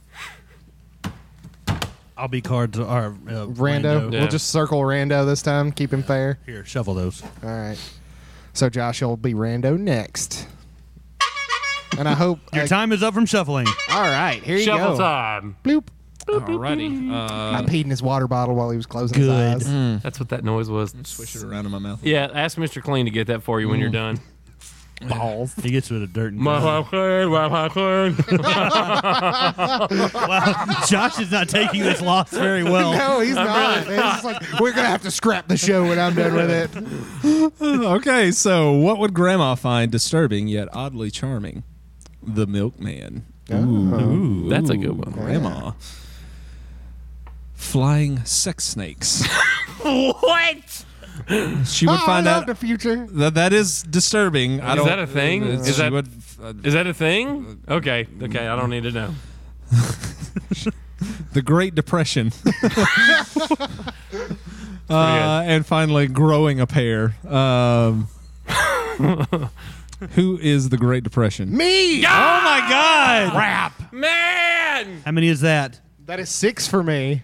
Speaker 4: I'll be cards or
Speaker 2: Rando.
Speaker 1: Yeah.
Speaker 2: We'll just circle Rando this time. Keep him fair.
Speaker 4: Here, shuffle those.
Speaker 2: All right. So Josh will be Rando next. And I hope
Speaker 4: Your time is up from shuffling.
Speaker 2: All right, here you
Speaker 1: Shuffle
Speaker 2: go.
Speaker 1: time.
Speaker 2: Bloop.
Speaker 3: Alrighty,
Speaker 2: I peed in his water bottle while he was closing
Speaker 4: Good.
Speaker 2: his eyes.
Speaker 1: That's what that noise was.
Speaker 3: swish it around in my mouth.
Speaker 1: Yeah, ask Mr. Clean to get that for you when you're done.
Speaker 2: Balls.
Speaker 4: He gets rid of dirt and
Speaker 1: Wow,
Speaker 4: Josh is not taking this loss very well.
Speaker 2: No, he's not. It's just like, we're going to have to scrap the show when I'm done with it.
Speaker 3: Okay, so what would Grandma find disturbing yet oddly charming? The milkman. Ooh,
Speaker 1: That's a good one.
Speaker 3: Grandma. Flying sex snakes.
Speaker 1: What?
Speaker 3: She would
Speaker 2: Oh,
Speaker 3: find
Speaker 2: I love
Speaker 3: out
Speaker 2: the future.
Speaker 3: that is disturbing. I
Speaker 1: Is
Speaker 3: don't,
Speaker 1: that a thing? Is
Speaker 3: she
Speaker 1: that-
Speaker 3: would,
Speaker 1: Is that a thing? Okay, I don't need to know.
Speaker 3: the Great Depression. And finally, growing a pair. Who is the Great Depression?
Speaker 2: Me!
Speaker 3: Oh my God!
Speaker 2: Crap.
Speaker 1: Man!
Speaker 4: How many is that?
Speaker 2: That is 6 for me.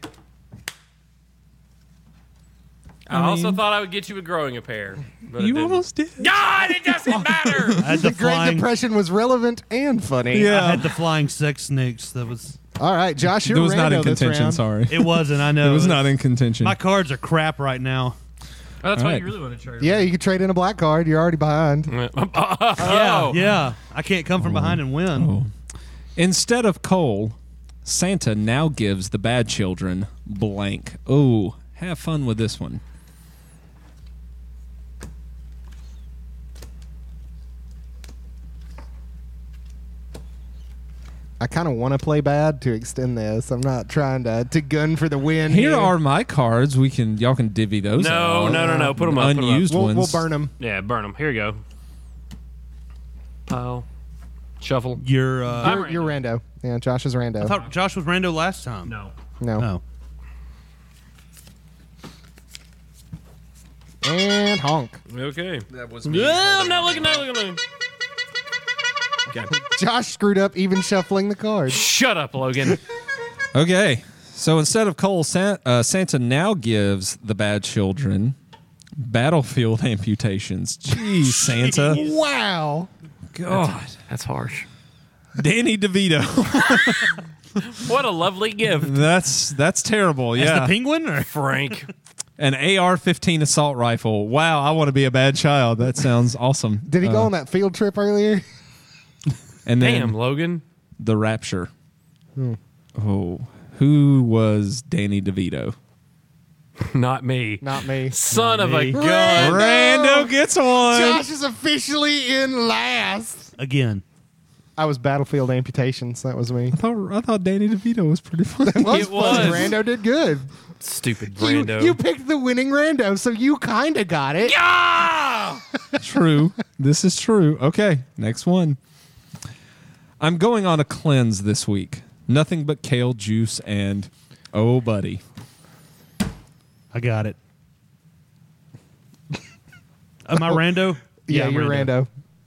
Speaker 1: I also thought I would get you with growing a pair. But it
Speaker 3: You
Speaker 1: didn't.
Speaker 3: almost did.
Speaker 1: God, it doesn't matter!
Speaker 4: I had the
Speaker 2: The Great
Speaker 4: flying.
Speaker 2: Depression was relevant and funny.
Speaker 3: Yeah.
Speaker 4: I had the flying sex snakes. That was.
Speaker 2: All right, Josh, you're
Speaker 3: It was not in
Speaker 2: Rando this
Speaker 3: contention.
Speaker 2: round.
Speaker 3: Sorry,
Speaker 4: It wasn't. I know.
Speaker 3: it was not in contention.
Speaker 4: My cards are crap right now.
Speaker 1: Oh, that's
Speaker 3: All
Speaker 1: why
Speaker 3: right.
Speaker 1: you really want to trade.
Speaker 2: Yeah, you could trade in a black card. You're already behind.
Speaker 1: Oh.
Speaker 4: Yeah. I can't come from behind and win.
Speaker 3: Oh. Instead of coal, Santa now gives the bad children blank. Oh, have fun with this one.
Speaker 2: I kind of want to play bad to extend this. I'm not trying to gun for the win.
Speaker 3: Here are my cards. Y'all can divvy those
Speaker 1: No,
Speaker 3: out.
Speaker 1: no. Put them up.
Speaker 3: Unused
Speaker 2: We'll
Speaker 3: ones.
Speaker 2: burn them.
Speaker 1: Yeah, burn them. Here you go. Pile. Shuffle.
Speaker 4: You're.
Speaker 2: You're Rando. Yeah, Josh is Rando.
Speaker 4: I thought Josh was Rando last time.
Speaker 1: No.
Speaker 2: No.
Speaker 4: No.
Speaker 2: And honk.
Speaker 1: Okay.
Speaker 3: That was
Speaker 1: No, I'm not looking. Okay.
Speaker 2: Josh screwed up even shuffling the cards.
Speaker 1: Shut up, Logan.
Speaker 3: Okay, so instead of coal, Santa now gives the bad children battlefield amputations. Jeez, Santa.
Speaker 2: Wow.
Speaker 3: God.
Speaker 1: That's harsh.
Speaker 3: Danny DeVito.
Speaker 1: What a lovely gift,
Speaker 3: That's terrible.
Speaker 4: As
Speaker 3: Yeah.
Speaker 4: the penguin? Or?
Speaker 1: Frank.
Speaker 3: An AR-15 assault rifle. Wow, I want to be a bad child. That sounds awesome.
Speaker 2: Did he go on that field trip earlier?
Speaker 3: And then
Speaker 1: Damn, Logan.
Speaker 3: the Rapture. Oh, who was Danny DeVito?
Speaker 1: Not me.
Speaker 2: Not me.
Speaker 1: Son of a
Speaker 4: me.
Speaker 1: gun.
Speaker 3: Rando gets one.
Speaker 2: Josh is officially in last.
Speaker 4: Again.
Speaker 2: I was Battlefield Amputations. That was me.
Speaker 3: I thought Danny DeVito was pretty funny.
Speaker 2: It
Speaker 1: It was.
Speaker 2: fun. Rando did good.
Speaker 1: Stupid
Speaker 2: You,
Speaker 1: Brando.
Speaker 2: you picked the winning Rando, so you kind of got it.
Speaker 1: Ah!
Speaker 3: True. This is true. Okay, next one. I'm going on a cleanse this week. Nothing but kale juice and oh, buddy.
Speaker 4: I got it. Am I rando?
Speaker 2: Yeah,
Speaker 4: I'm
Speaker 2: you're rando.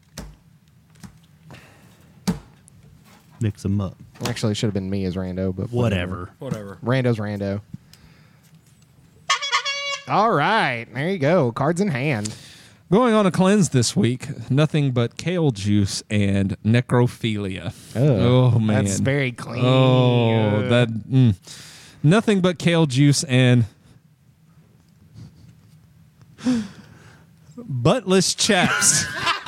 Speaker 4: Mix them up.
Speaker 2: Actually, it should have been me as rando, but
Speaker 4: Whatever.
Speaker 2: Rando's rando. All right, there you go. Cards in hand.
Speaker 3: Going on a cleanse this week, nothing but kale juice and necrophilia. Oh, man.
Speaker 2: That's very clean.
Speaker 3: Oh, nothing but kale juice and buttless chaps.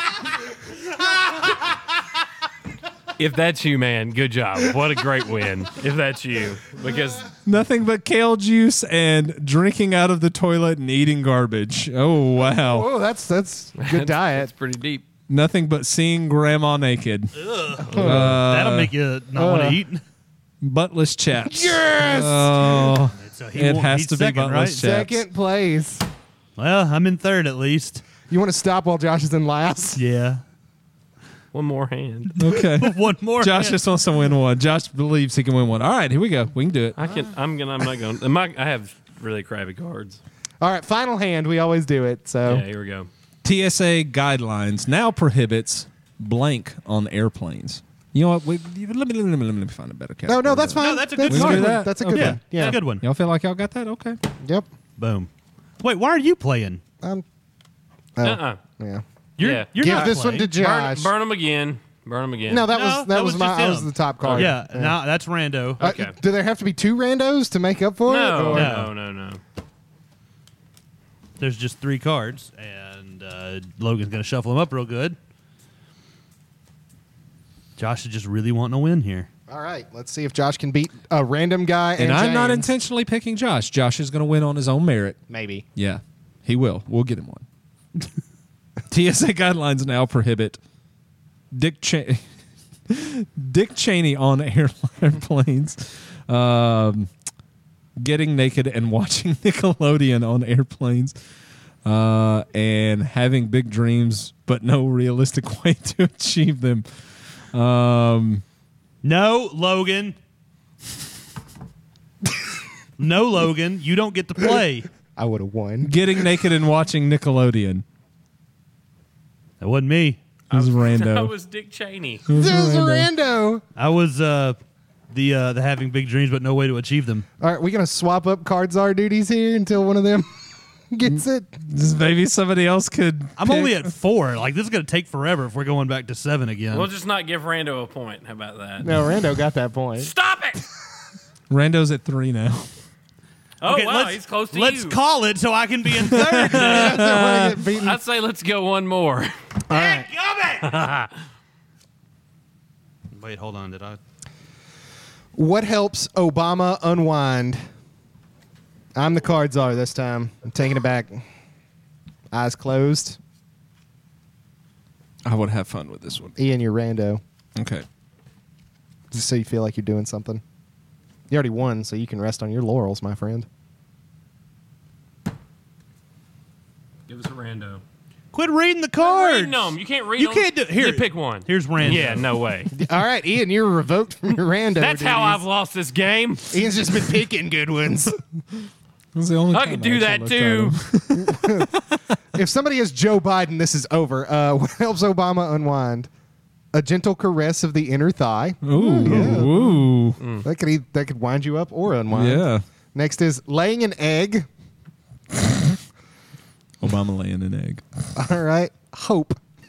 Speaker 1: If that's you, man, good job. What a great win. If that's you. Because
Speaker 3: Nothing but kale juice and drinking out of the toilet and eating garbage. Oh, wow.
Speaker 2: Oh, that's good diet.
Speaker 1: it's pretty deep.
Speaker 3: Nothing but seeing grandma naked.
Speaker 4: That'll make you not want to eat.
Speaker 3: Buttless chaps.
Speaker 2: Yes!
Speaker 3: Oh,
Speaker 4: So he
Speaker 3: it
Speaker 4: won't-
Speaker 3: has
Speaker 4: he's
Speaker 3: to be
Speaker 4: second,
Speaker 3: buttless
Speaker 4: right?
Speaker 3: chaps.
Speaker 2: Second place.
Speaker 4: Well, I'm in third at least.
Speaker 2: You want to stop while Josh is in last?
Speaker 4: Yeah.
Speaker 1: One more hand.
Speaker 3: Okay.
Speaker 4: One more.
Speaker 3: Josh just wants to win one. Josh believes he can win one. All right, here we go. We can do it.
Speaker 1: I'm not going. I have really crappy cards.
Speaker 2: All right, final hand. We always do it. So
Speaker 1: Yeah, here we go.
Speaker 3: TSA guidelines now prohibits blank on airplanes. You know what? Let me find a better category.
Speaker 2: no, that's fine.
Speaker 4: No, that's a good
Speaker 3: We can
Speaker 4: card.
Speaker 3: do that?
Speaker 2: That's a good
Speaker 4: Yeah,
Speaker 2: one. Yeah.
Speaker 4: that's a good one.
Speaker 3: Y'all feel like y'all got that? Okay.
Speaker 2: Yep.
Speaker 4: Boom. Wait, why are you playing?
Speaker 2: Oh,
Speaker 1: Uh-uh.
Speaker 2: yeah.
Speaker 1: Yeah.
Speaker 4: You're
Speaker 2: Give
Speaker 4: not
Speaker 2: this
Speaker 4: playing.
Speaker 2: one to Josh.
Speaker 1: Burn them again. Burn them again.
Speaker 2: No, that
Speaker 4: No,
Speaker 2: was that was
Speaker 4: just
Speaker 2: that was
Speaker 4: him.
Speaker 2: the top card.
Speaker 4: Yeah, no, that's rando.
Speaker 1: Okay.
Speaker 2: Do there have to be two randos to make up for
Speaker 1: no,
Speaker 2: it?
Speaker 1: no, no, no.
Speaker 4: There's just 3 cards, and Logan's going to shuffle them up real good. Josh is just really wanting to win here.
Speaker 2: All right, let's see if Josh can beat a random guy.
Speaker 3: And I'm not
Speaker 2: James.
Speaker 3: intentionally picking Josh. Josh is going to win on his own merit.
Speaker 2: Maybe.
Speaker 3: Yeah, he will. We'll get him one. TSA guidelines now prohibit Dick Cheney on airplanes, getting naked and watching Nickelodeon on airplanes, and having big dreams but no realistic way to achieve them.
Speaker 4: No, Logan. No, Logan. You don't get to play.
Speaker 2: I would have won.
Speaker 3: Getting naked and watching Nickelodeon.
Speaker 4: That wasn't me.
Speaker 3: It was rando.
Speaker 1: That was Dick Cheney.
Speaker 3: It was
Speaker 2: There's a
Speaker 3: rando.
Speaker 2: rando.
Speaker 4: I was the having big dreams but no way to achieve them.
Speaker 2: All right, we gonna swap up cards our duties here until one of them gets it.
Speaker 3: Just maybe somebody else could.
Speaker 4: I'm
Speaker 3: pick.
Speaker 4: only at 4. Like, this is going to take forever if we're going back to 7 again.
Speaker 1: We'll just not give Rando a point. How about that?
Speaker 2: No, Rando got that point.
Speaker 1: Stop it!
Speaker 3: Rando's at 3 now.
Speaker 1: Oh,
Speaker 4: Okay,
Speaker 1: wow, he's close to
Speaker 4: let's
Speaker 1: you.
Speaker 4: call it so I can be in third.
Speaker 2: Wanna get beaten?
Speaker 1: I'd say let's go one more.
Speaker 2: All right.
Speaker 4: Wait, hold on. Did I?
Speaker 2: What helps Obama unwind? I'm the cards are this time. I'm taking it back. Eyes closed.
Speaker 3: I would have fun with this one.
Speaker 2: Ian, you're rando.
Speaker 3: Okay.
Speaker 2: Just so you feel like you're doing something. You already won, so you can rest on your laurels, my friend.
Speaker 1: Give us a Rando.
Speaker 4: Quit reading the cards.
Speaker 1: Reading them. You can't read
Speaker 4: You
Speaker 1: them.
Speaker 4: can't do. Here,
Speaker 1: You pick one.
Speaker 4: Here's rando.
Speaker 1: Yeah, no way.
Speaker 2: All right, Ian, you're revoked from your rando.
Speaker 1: That's how
Speaker 2: duties.
Speaker 1: I've lost this game.
Speaker 2: Ian's just been picking good ones.
Speaker 3: That's the only
Speaker 1: I
Speaker 3: time
Speaker 1: could do that
Speaker 3: actually looked at
Speaker 1: too.
Speaker 3: him.
Speaker 2: If somebody is Joe Biden, this is over. What helps Obama unwind? A gentle caress of the inner thigh.
Speaker 3: Ooh.
Speaker 2: That could wind you up or unwind.
Speaker 3: Yeah.
Speaker 2: Next is laying an egg.
Speaker 3: Obama laying an egg.
Speaker 2: All right. Hope.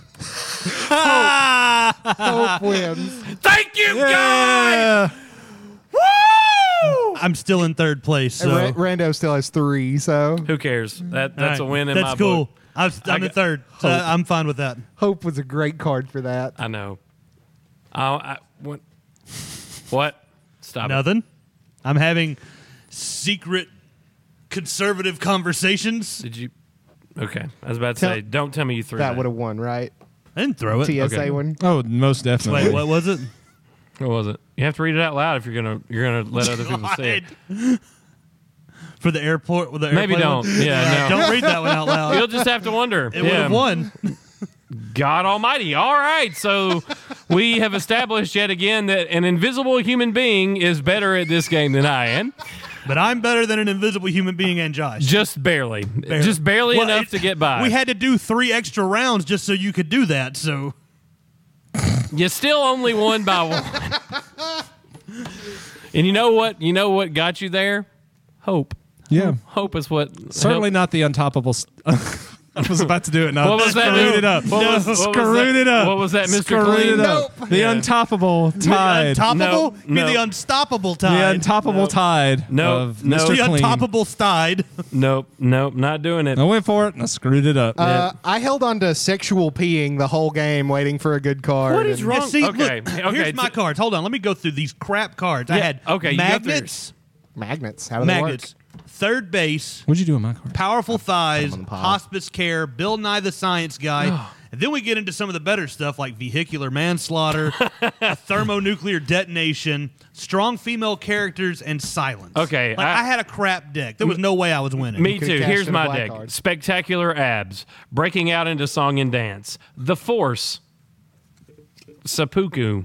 Speaker 2: Hope wins.
Speaker 1: Thank you, guys. Woo!
Speaker 4: I'm still in third place. So
Speaker 2: Rando still has 3, so
Speaker 1: Who cares? That's
Speaker 4: All right.
Speaker 1: a win in
Speaker 4: That's
Speaker 1: my
Speaker 4: cool.
Speaker 1: book.
Speaker 4: I'm in
Speaker 1: got-
Speaker 4: third. So I'm fine with that.
Speaker 2: Hope was a great card for that.
Speaker 1: I know. What? Stop it.
Speaker 4: Nothing. I'm having secret conservative conversations.
Speaker 1: Did you? Okay. I was about to
Speaker 2: Tell-
Speaker 1: say, don't tell me you threw
Speaker 2: That would have won, right?
Speaker 4: I didn't throw it.
Speaker 2: TSA
Speaker 1: Okay.
Speaker 2: one.
Speaker 3: Oh, most definitely.
Speaker 4: Wait, what was it?
Speaker 1: What was it? You have to read it out loud if you're gonna let other people see it.
Speaker 4: For the airport with the
Speaker 1: Maybe
Speaker 4: airplane
Speaker 1: don't.
Speaker 4: one?
Speaker 1: Yeah, no.
Speaker 4: Don't read that one out loud.
Speaker 1: You'll just have to wonder.
Speaker 4: It would have won.
Speaker 1: God Almighty. All right. So we have established yet again that an invisible human being is better at this game than I am.
Speaker 4: But I'm better than an invisible human being and Josh.
Speaker 1: Just barely. Just barely
Speaker 4: Well,
Speaker 1: enough to get by.
Speaker 4: We had to do 3 extra rounds just so you could do that. So
Speaker 1: You still only won by 1. And you know what? You know what got you there? Hope.
Speaker 3: Yeah.
Speaker 1: Hope is what
Speaker 3: Certainly not the untoppable. I was about to do it. No,
Speaker 1: What was that?
Speaker 3: Screwed it up.
Speaker 1: What was
Speaker 3: Screwed
Speaker 1: that?
Speaker 3: it up.
Speaker 1: What was that, Mr.
Speaker 3: Screwed
Speaker 1: Clean?
Speaker 3: it up.
Speaker 2: Nope.
Speaker 3: The untoppable tide.
Speaker 4: untoppable?
Speaker 1: No,
Speaker 4: You mean
Speaker 1: no.
Speaker 4: the unstoppable
Speaker 3: The
Speaker 4: tide.
Speaker 3: untoppable tide
Speaker 1: No,
Speaker 3: of
Speaker 1: no.
Speaker 3: Mr.
Speaker 4: The
Speaker 3: Clean.
Speaker 4: untoppable tide.
Speaker 1: Nope, not doing it.
Speaker 3: I went for it and I screwed it up.
Speaker 2: I held on to sexual peeing the whole game, waiting for a good card.
Speaker 1: What is
Speaker 2: and-
Speaker 1: wrong?
Speaker 4: Yeah, see,
Speaker 1: Okay,
Speaker 4: look,
Speaker 1: okay,
Speaker 4: here's my cards. Hold on, let me go through these crap cards. I
Speaker 1: Yeah,
Speaker 4: had
Speaker 1: okay, you go through
Speaker 4: magnets,
Speaker 2: Magnets. How do they
Speaker 4: magnets, third base,
Speaker 3: What'd you do on my card?
Speaker 4: powerful thighs,
Speaker 2: on the pod.
Speaker 4: hospice care, Bill Nye the Science Guy. And then we get into some of the better stuff like vehicular manslaughter, thermonuclear detonation, strong female characters, and silence.
Speaker 1: Okay,
Speaker 4: Like, I had a crap deck. There was no way I was winning.
Speaker 1: Me
Speaker 2: could've
Speaker 1: too.
Speaker 2: cashed
Speaker 1: Here's
Speaker 2: in a
Speaker 1: my
Speaker 2: black
Speaker 1: deck.
Speaker 2: card.
Speaker 1: Spectacular abs. Breaking out into song and dance. The Force. Seppuku.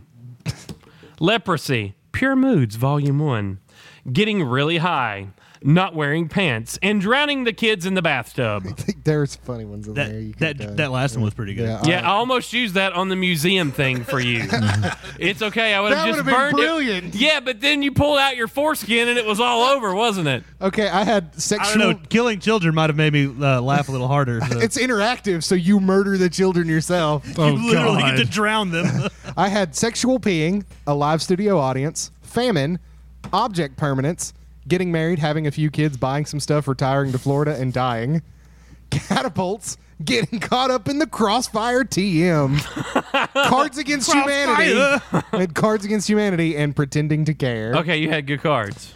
Speaker 1: Leprosy. Pure Moods, Volume 1. Getting really high. Not wearing pants. And drowning the kids in the bathtub.
Speaker 2: I think there's funny ones in there. You could,
Speaker 4: That last one was pretty good.
Speaker 2: yeah,
Speaker 1: Yeah, I almost used that on the museum thing for you. It's okay. I would have
Speaker 2: That
Speaker 1: just
Speaker 2: would've been
Speaker 1: burned
Speaker 2: brilliant.
Speaker 1: it. Yeah, but then you pulled out your foreskin and it was all over, wasn't it?
Speaker 2: Okay, I had
Speaker 4: I
Speaker 2: sexual.
Speaker 4: don't know. Killing children might have made me laugh a little harder. So.
Speaker 2: It's interactive, so you murder the children yourself.
Speaker 4: you literally get to drown them.
Speaker 2: I had sexual peeing, a live studio audience, famine, object permanence, getting married, having a few kids, buying some stuff, retiring to Florida, and dying. Catapults, getting caught up in the crossfire TM. Cards Against Humanity. And Cards Against Humanity and Pretending to Care.
Speaker 1: Okay, you had good cards.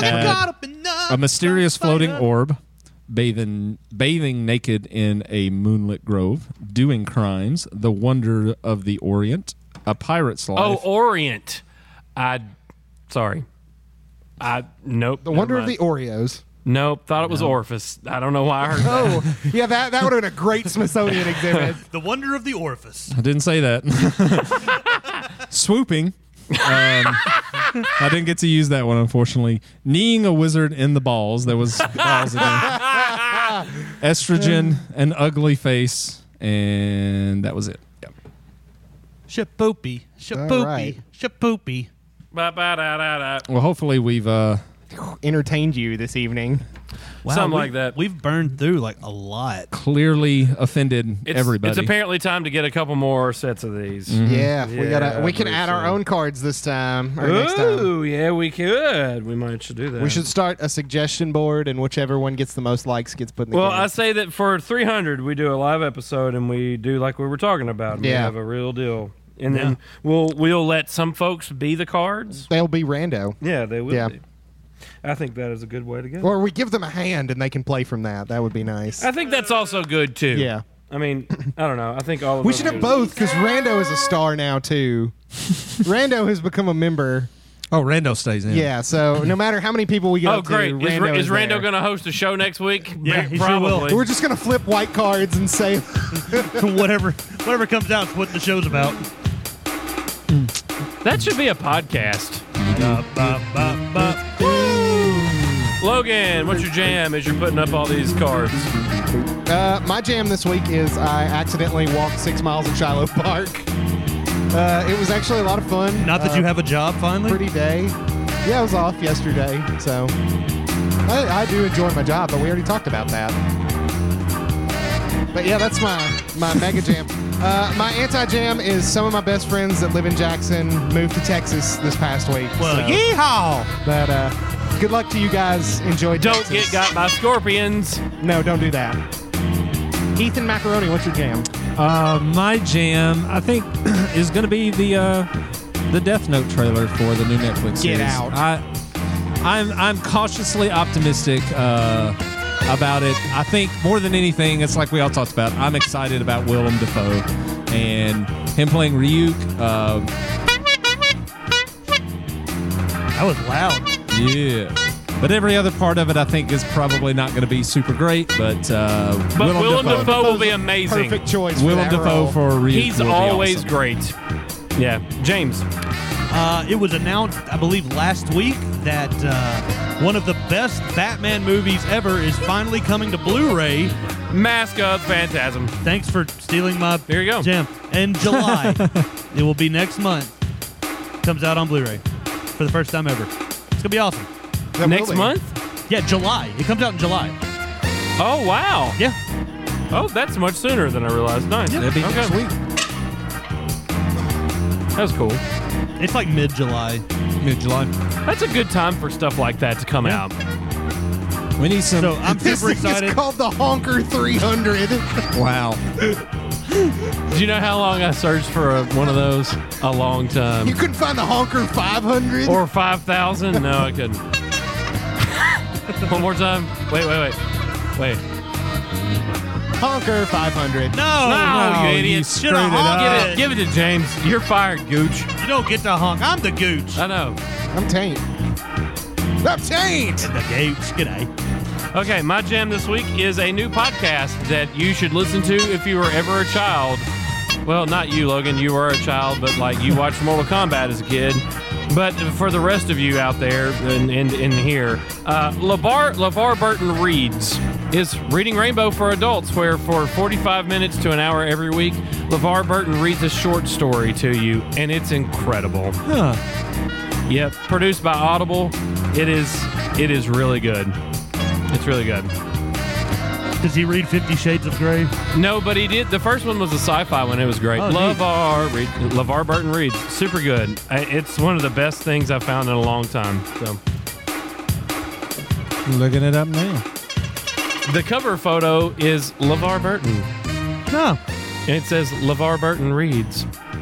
Speaker 3: A mysterious floating orb, bathing naked in a moonlit grove, doing crimes, the wonder of the Orient, a pirate's life.
Speaker 1: Oh, Orient. Sorry. Nope.
Speaker 2: The Wonder of the Oreos.
Speaker 1: Nope. Thought it was Orpheus. I don't know why I heard that.
Speaker 2: Oh, yeah, that would have been a great Smithsonian exhibit.
Speaker 4: The wonder of the orifice.
Speaker 3: I didn't say that. Swooping. I didn't get to use that one, unfortunately. Kneeing a wizard in the balls. There was balls in there. Estrogen, an ugly face, and that was it. Yep.
Speaker 4: Shapoopy. Shapoopy.
Speaker 2: right.
Speaker 4: Shapoopy.
Speaker 1: Ba-ba-da-da-da.
Speaker 3: Well, hopefully we've
Speaker 2: Entertained you this evening.
Speaker 4: Wow,
Speaker 1: Something
Speaker 4: we-
Speaker 1: like that.
Speaker 4: We've burned through like a lot.
Speaker 3: clearly offended everybody.
Speaker 1: It's apparently time to get a couple more sets of these.
Speaker 2: Yeah,
Speaker 1: Yeah,
Speaker 2: we can
Speaker 1: pretty
Speaker 2: add our
Speaker 1: soon.
Speaker 2: own cards this time or next time.
Speaker 1: Ooh, yeah, we could. We might should do that.
Speaker 2: We should start a suggestion board, and whichever one gets the most likes gets put in the
Speaker 1: Well,
Speaker 2: game.
Speaker 1: I say that for 300, we do a live episode and we do like we were talking about. We
Speaker 2: Yeah.
Speaker 1: have a real deal, and then we'll let some folks be the cards.
Speaker 2: They'll be rando.
Speaker 1: Yeah, they will.
Speaker 2: Yeah.
Speaker 1: Be. I think that is a good way to go.
Speaker 2: Or we give them a hand and they can play from that. That would be nice.
Speaker 1: I think that's also good too.
Speaker 2: Yeah.
Speaker 1: I mean, I don't know. I think all of
Speaker 2: We
Speaker 1: those
Speaker 2: should have
Speaker 1: are-
Speaker 2: both because Rando is a star now, too. Rando has become a member.
Speaker 3: Oh, Rando stays in.
Speaker 2: Yeah, so no matter how many people we get
Speaker 1: Oh,
Speaker 2: up
Speaker 1: great!
Speaker 2: to, Rando
Speaker 1: Is Rando
Speaker 2: there.
Speaker 1: going to host a show next week?
Speaker 4: Yeah, he sure will.
Speaker 1: Probably.
Speaker 2: We're just going to flip white cards and say,
Speaker 4: whatever comes out is what the show's about.
Speaker 1: That should be a podcast. Logan, what's your jam as you're putting up all these cards?
Speaker 2: my jam this week is I accidentally walked 6 miles at Shiloh Park. It was actually a lot of fun.
Speaker 4: Not that you have a job finally.
Speaker 2: Pretty day. Yeah, I was off yesterday, so I do enjoy my job, but we already talked about that. But yeah, that's my mega jam. My anti-jam is some of my best friends that live in Jackson moved to Texas this past week.
Speaker 4: Well,
Speaker 2: so,
Speaker 4: yeehaw!
Speaker 2: But good luck to you guys. Enjoy
Speaker 1: Don't
Speaker 2: Texas.
Speaker 1: get got by scorpions.
Speaker 2: No, don't do that. Heath and Macaroni, what's your jam?
Speaker 3: My jam, I think, is going to be the Death Note trailer for the new Netflix series.
Speaker 2: Get out.
Speaker 3: I'm cautiously optimistic about it. I think more than anything, it's like we all talked about. I'm excited about Willem Dafoe and him playing Ryuk.
Speaker 4: That was loud.
Speaker 3: Yeah. But every other part of it, I think, is probably not going to be super great. But
Speaker 1: Willem Dafoe will be amazing.
Speaker 2: Perfect choice. For
Speaker 3: Willem
Speaker 2: that
Speaker 3: Dafoe
Speaker 2: role.
Speaker 3: for Ryuk.
Speaker 1: He's
Speaker 3: will be
Speaker 1: always
Speaker 3: awesome.
Speaker 1: great. Yeah, James.
Speaker 4: It was announced, I believe, last week that one of the best Batman movies ever is finally coming to Blu-ray.
Speaker 1: Mask of Phantasm.
Speaker 4: Thanks for stealing my
Speaker 1: There you go.
Speaker 4: gem. In July. It will be next month. Comes out on Blu-ray for the first time ever. It's going to be awesome.
Speaker 2: That
Speaker 1: Next
Speaker 2: will be.
Speaker 1: month?
Speaker 4: Yeah, July. It comes out in July.
Speaker 1: Oh, wow.
Speaker 4: Yeah.
Speaker 1: Oh, that's much sooner than I realized. Nice.
Speaker 2: That'd be
Speaker 1: Okay.
Speaker 2: sweet.
Speaker 1: That was cool.
Speaker 4: It's like mid-July.
Speaker 3: Mid-July.
Speaker 1: That's a good time for stuff like that to come out.
Speaker 3: We need some.
Speaker 4: So I'm
Speaker 2: This
Speaker 4: super
Speaker 2: thing
Speaker 4: excited.
Speaker 2: is called the Honker 300.
Speaker 3: Wow.
Speaker 1: Do you know how long I searched for one of those? A long time.
Speaker 2: You couldn't find the Honker 500?
Speaker 1: Or 5,000? No, I couldn't. One more time. Wait.
Speaker 2: Honker 500.
Speaker 4: No,
Speaker 1: No, you idiot.
Speaker 3: screwed
Speaker 4: Should've
Speaker 3: it
Speaker 4: honked
Speaker 3: up.
Speaker 4: it.
Speaker 1: Give it to James. You're fired, Gooch.
Speaker 4: You don't get to honk. I'm the gooch.
Speaker 1: I know.
Speaker 2: I'm taint. I'm taint!
Speaker 4: The gooch. G'day.
Speaker 1: Okay, my jam this week is a new podcast that you should listen to if you were ever a child. Well, not you, Logan. You were a child, but like you watched Mortal Kombat as a kid. But for the rest of you out there and here, LeVar Burton Reads is Reading Rainbow for adults, where for 45 minutes to an hour every week, LeVar Burton reads a short story to you, and it's incredible.
Speaker 3: Huh.
Speaker 1: Yep, produced by Audible. It is really good. It's really good.
Speaker 4: Does he read 50 Shades of Grey?
Speaker 1: No, but he did. The first one was a sci-fi one. It was great.
Speaker 4: Oh, neat.
Speaker 1: LeVar Burton Reads. Super good. It's one of the best things I've found in a long time. So
Speaker 3: Looking it up now.
Speaker 1: the cover photo is LeVar Burton.
Speaker 4: No.
Speaker 1: And it says LeVar Burton Reads.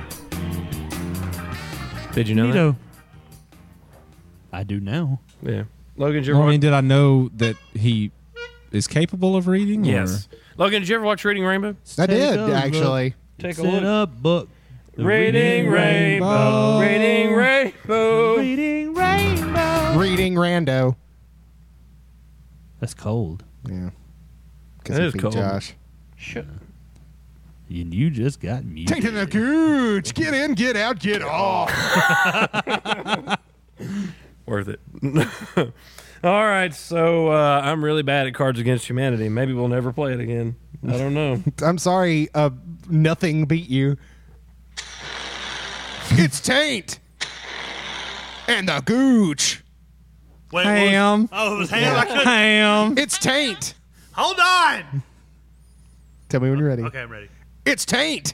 Speaker 1: Did you know
Speaker 4: Neato. I do now.
Speaker 1: that? Yeah. Logan, did you ever
Speaker 3: Well, I
Speaker 1: watch?
Speaker 3: mean, did I know that he is capable of reading? or-
Speaker 1: Yes. Logan, did you ever watch Reading Rainbow?
Speaker 2: I did,
Speaker 4: Take a
Speaker 2: actually.
Speaker 1: Take a
Speaker 4: Set
Speaker 1: look.
Speaker 4: up book. The
Speaker 1: Reading Rainbow. Reading Rainbow.
Speaker 4: Reading Rainbow.
Speaker 2: Reading Rando.
Speaker 4: That's cold.
Speaker 2: Yeah.
Speaker 1: That is cold.
Speaker 2: Josh.
Speaker 1: Shut
Speaker 4: And you just got muted.
Speaker 2: Tainted the gooch. Get in, get out, get off.
Speaker 1: Worth it. All right, so I'm really bad at Cards Against Humanity. Maybe we'll never play it again. I don't know.
Speaker 2: I'm sorry, nothing beat you. It's Taint. And the gooch.
Speaker 4: Wait,
Speaker 3: Ham.
Speaker 4: Oh, it was ham. I couldn't.
Speaker 3: Ham.
Speaker 2: It's Taint.
Speaker 4: Hold on.
Speaker 2: Tell me when you're ready.
Speaker 4: Okay, I'm ready.
Speaker 2: It's Taint.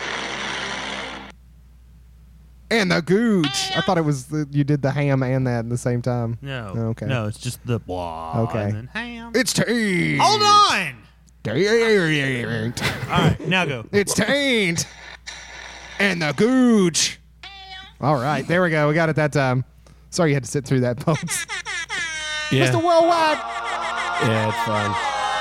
Speaker 2: And the gooch. I thought it was you did the ham and that at the same time.
Speaker 4: No.
Speaker 2: Okay.
Speaker 4: No, it's just the blah.
Speaker 2: Okay.
Speaker 4: And then ham.
Speaker 2: It's Taint.
Speaker 4: Hold on.
Speaker 2: Taint.
Speaker 4: All right, now go.
Speaker 2: It's Taint. And the gooch. All right, there we go. We got it that time. Sorry you had to sit through that, folks.
Speaker 1: Yeah,
Speaker 2: Mr. Worldwide.
Speaker 1: yeah, it's fine.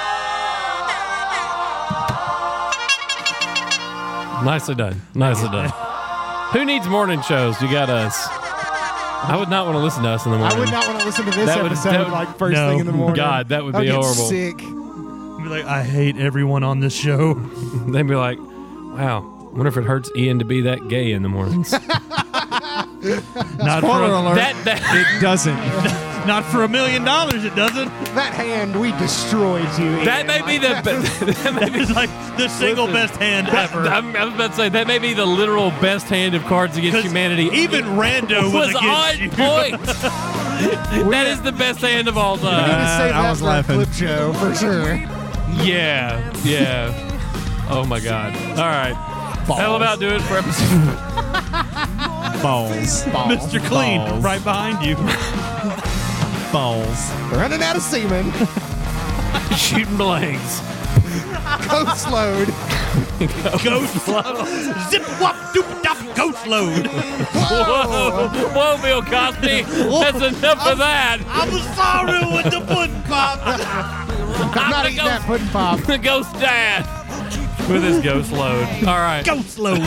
Speaker 1: Nicely done. Nicely done. Who needs morning shows? You got us. I would not want to listen to us in the morning.
Speaker 2: I would not want to listen to this
Speaker 1: That would-
Speaker 2: episode
Speaker 1: that would-
Speaker 2: like first
Speaker 4: No.
Speaker 2: thing in the morning.
Speaker 1: God, that would
Speaker 2: I'd
Speaker 1: be
Speaker 2: get
Speaker 1: horrible.
Speaker 2: sick.
Speaker 4: Be like, I hate everyone on this show.
Speaker 1: They'd be like, wow, wonder if it hurts Ian to be that gay in the mornings.
Speaker 4: Not
Speaker 3: Spoiler
Speaker 4: for,
Speaker 3: alert.
Speaker 1: that
Speaker 3: It doesn't.
Speaker 4: not for $1 million, it doesn't.
Speaker 2: That hand, we destroyed you.
Speaker 1: that may be the
Speaker 4: That is like the single best hand ever.
Speaker 1: I was about to say that may be the literal best hand of Cards Against
Speaker 4: 'Cause
Speaker 1: Humanity.
Speaker 4: even Rando was
Speaker 1: was
Speaker 4: against
Speaker 1: on
Speaker 4: you.
Speaker 1: point. That is the best hand of all
Speaker 2: We need
Speaker 1: time.
Speaker 2: to save
Speaker 3: I
Speaker 2: that
Speaker 3: was
Speaker 2: for
Speaker 3: laughing.
Speaker 2: a clip show for sure.
Speaker 1: Yeah. Oh my God. All right. That'll about do it for episode.
Speaker 3: Balls.
Speaker 4: Mr. Clean,
Speaker 3: Balls.
Speaker 4: right behind you.
Speaker 3: Balls.
Speaker 2: Running out of semen.
Speaker 1: Shooting blanks.
Speaker 2: Ghost load.
Speaker 4: Ghost load. Zip wop doop dop ghost load.
Speaker 1: Whoa, Bill Cosby. That's enough of that.
Speaker 4: I'm sorry with the pudding pop.
Speaker 2: I'm not
Speaker 1: the
Speaker 2: eating that pudding pop.
Speaker 1: The ghost dad. With his ghost load. All right.
Speaker 4: Ghost load.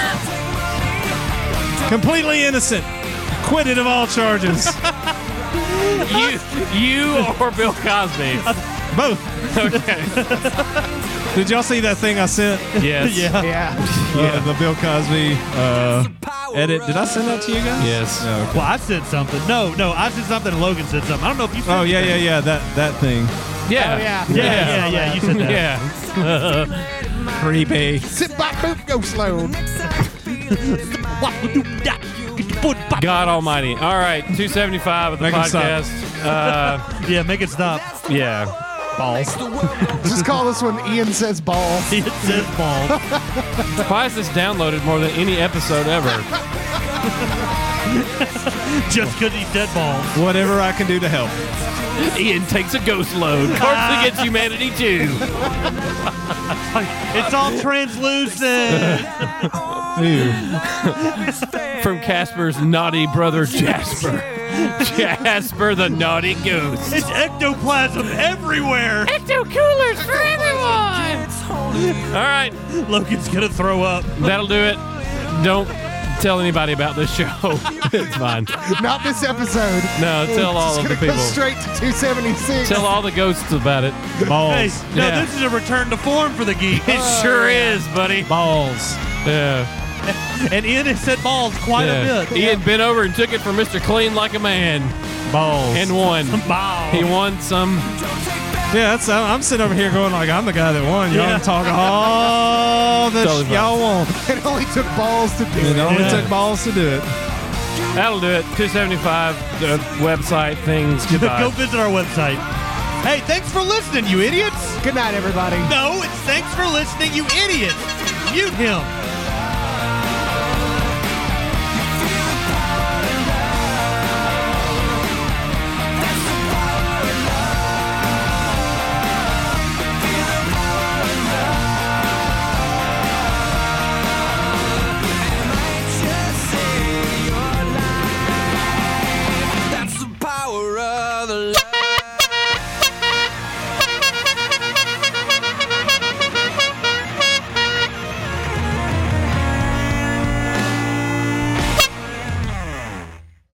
Speaker 3: Completely innocent. Acquitted of all charges.
Speaker 1: You or Bill Cosby.
Speaker 3: Both.
Speaker 1: Okay.
Speaker 3: Did y'all see that thing I sent?
Speaker 1: Yes.
Speaker 2: Yeah.
Speaker 3: The Bill Cosby edit. Did I send that to you guys?
Speaker 1: Yes.
Speaker 3: No.
Speaker 4: Well, I said something. No, I said something and Logan said something. I don't know if you said
Speaker 3: Oh,
Speaker 4: anything.
Speaker 3: yeah. That thing.
Speaker 1: Yeah.
Speaker 4: Yeah, you said that.
Speaker 1: Yeah.
Speaker 3: Creepy.
Speaker 2: Sit back, boop, go slow.
Speaker 1: God Almighty. All right, 275 of the
Speaker 3: Make 'em stop.
Speaker 1: podcast.
Speaker 4: Yeah, make it stop.
Speaker 1: Yeah.
Speaker 3: Balls.
Speaker 2: Just call this one Ian Says Ball.
Speaker 4: It says ball.
Speaker 1: Why is this downloaded more than any episode ever?
Speaker 4: Just because he said balls.
Speaker 3: Whatever I can do to help.
Speaker 1: Ian takes a ghost load. Cards Against Humanity 2.
Speaker 4: It's all translucent.
Speaker 3: Ew.
Speaker 1: From Casper's naughty brother Jasper. Jasper the naughty ghost.
Speaker 4: It's ectoplasm everywhere.
Speaker 1: Ecto coolers for everyone. All right,
Speaker 4: Logan's going to throw up.
Speaker 1: that'll do it. Don't tell anybody about this show. It's fine.
Speaker 2: Not this episode.
Speaker 1: No, tell all
Speaker 2: Just
Speaker 1: of the
Speaker 2: gonna go
Speaker 1: people.
Speaker 2: straight to 276.
Speaker 1: Tell all the ghosts about it.
Speaker 3: Balls.
Speaker 4: Hey, no,
Speaker 1: Yeah.
Speaker 4: this is a return to form for the geek.
Speaker 1: It sure is, buddy.
Speaker 3: Balls.
Speaker 1: Yeah.
Speaker 4: And Ian has said balls quite a
Speaker 1: Yeah.
Speaker 4: bit.
Speaker 1: Ian bent over and took it from Mr. Clean like a man
Speaker 3: Balls.
Speaker 1: and won.
Speaker 4: Balls.
Speaker 1: He won some.
Speaker 3: Yeah, I'm sitting over here going like I'm the guy that won. Y'all
Speaker 4: Yeah.
Speaker 3: talk all the
Speaker 1: Totally fine.
Speaker 3: y'all want.
Speaker 2: It only took balls to do
Speaker 3: It
Speaker 2: it.
Speaker 3: only
Speaker 4: Yeah.
Speaker 3: took balls to do it.
Speaker 1: That'll do it. 275. The website things. Goodbye.
Speaker 4: Go visit our website. Hey, thanks for listening, you idiots.
Speaker 2: Good night, everybody.
Speaker 4: No, it's thanks for listening, you idiots. Mute him.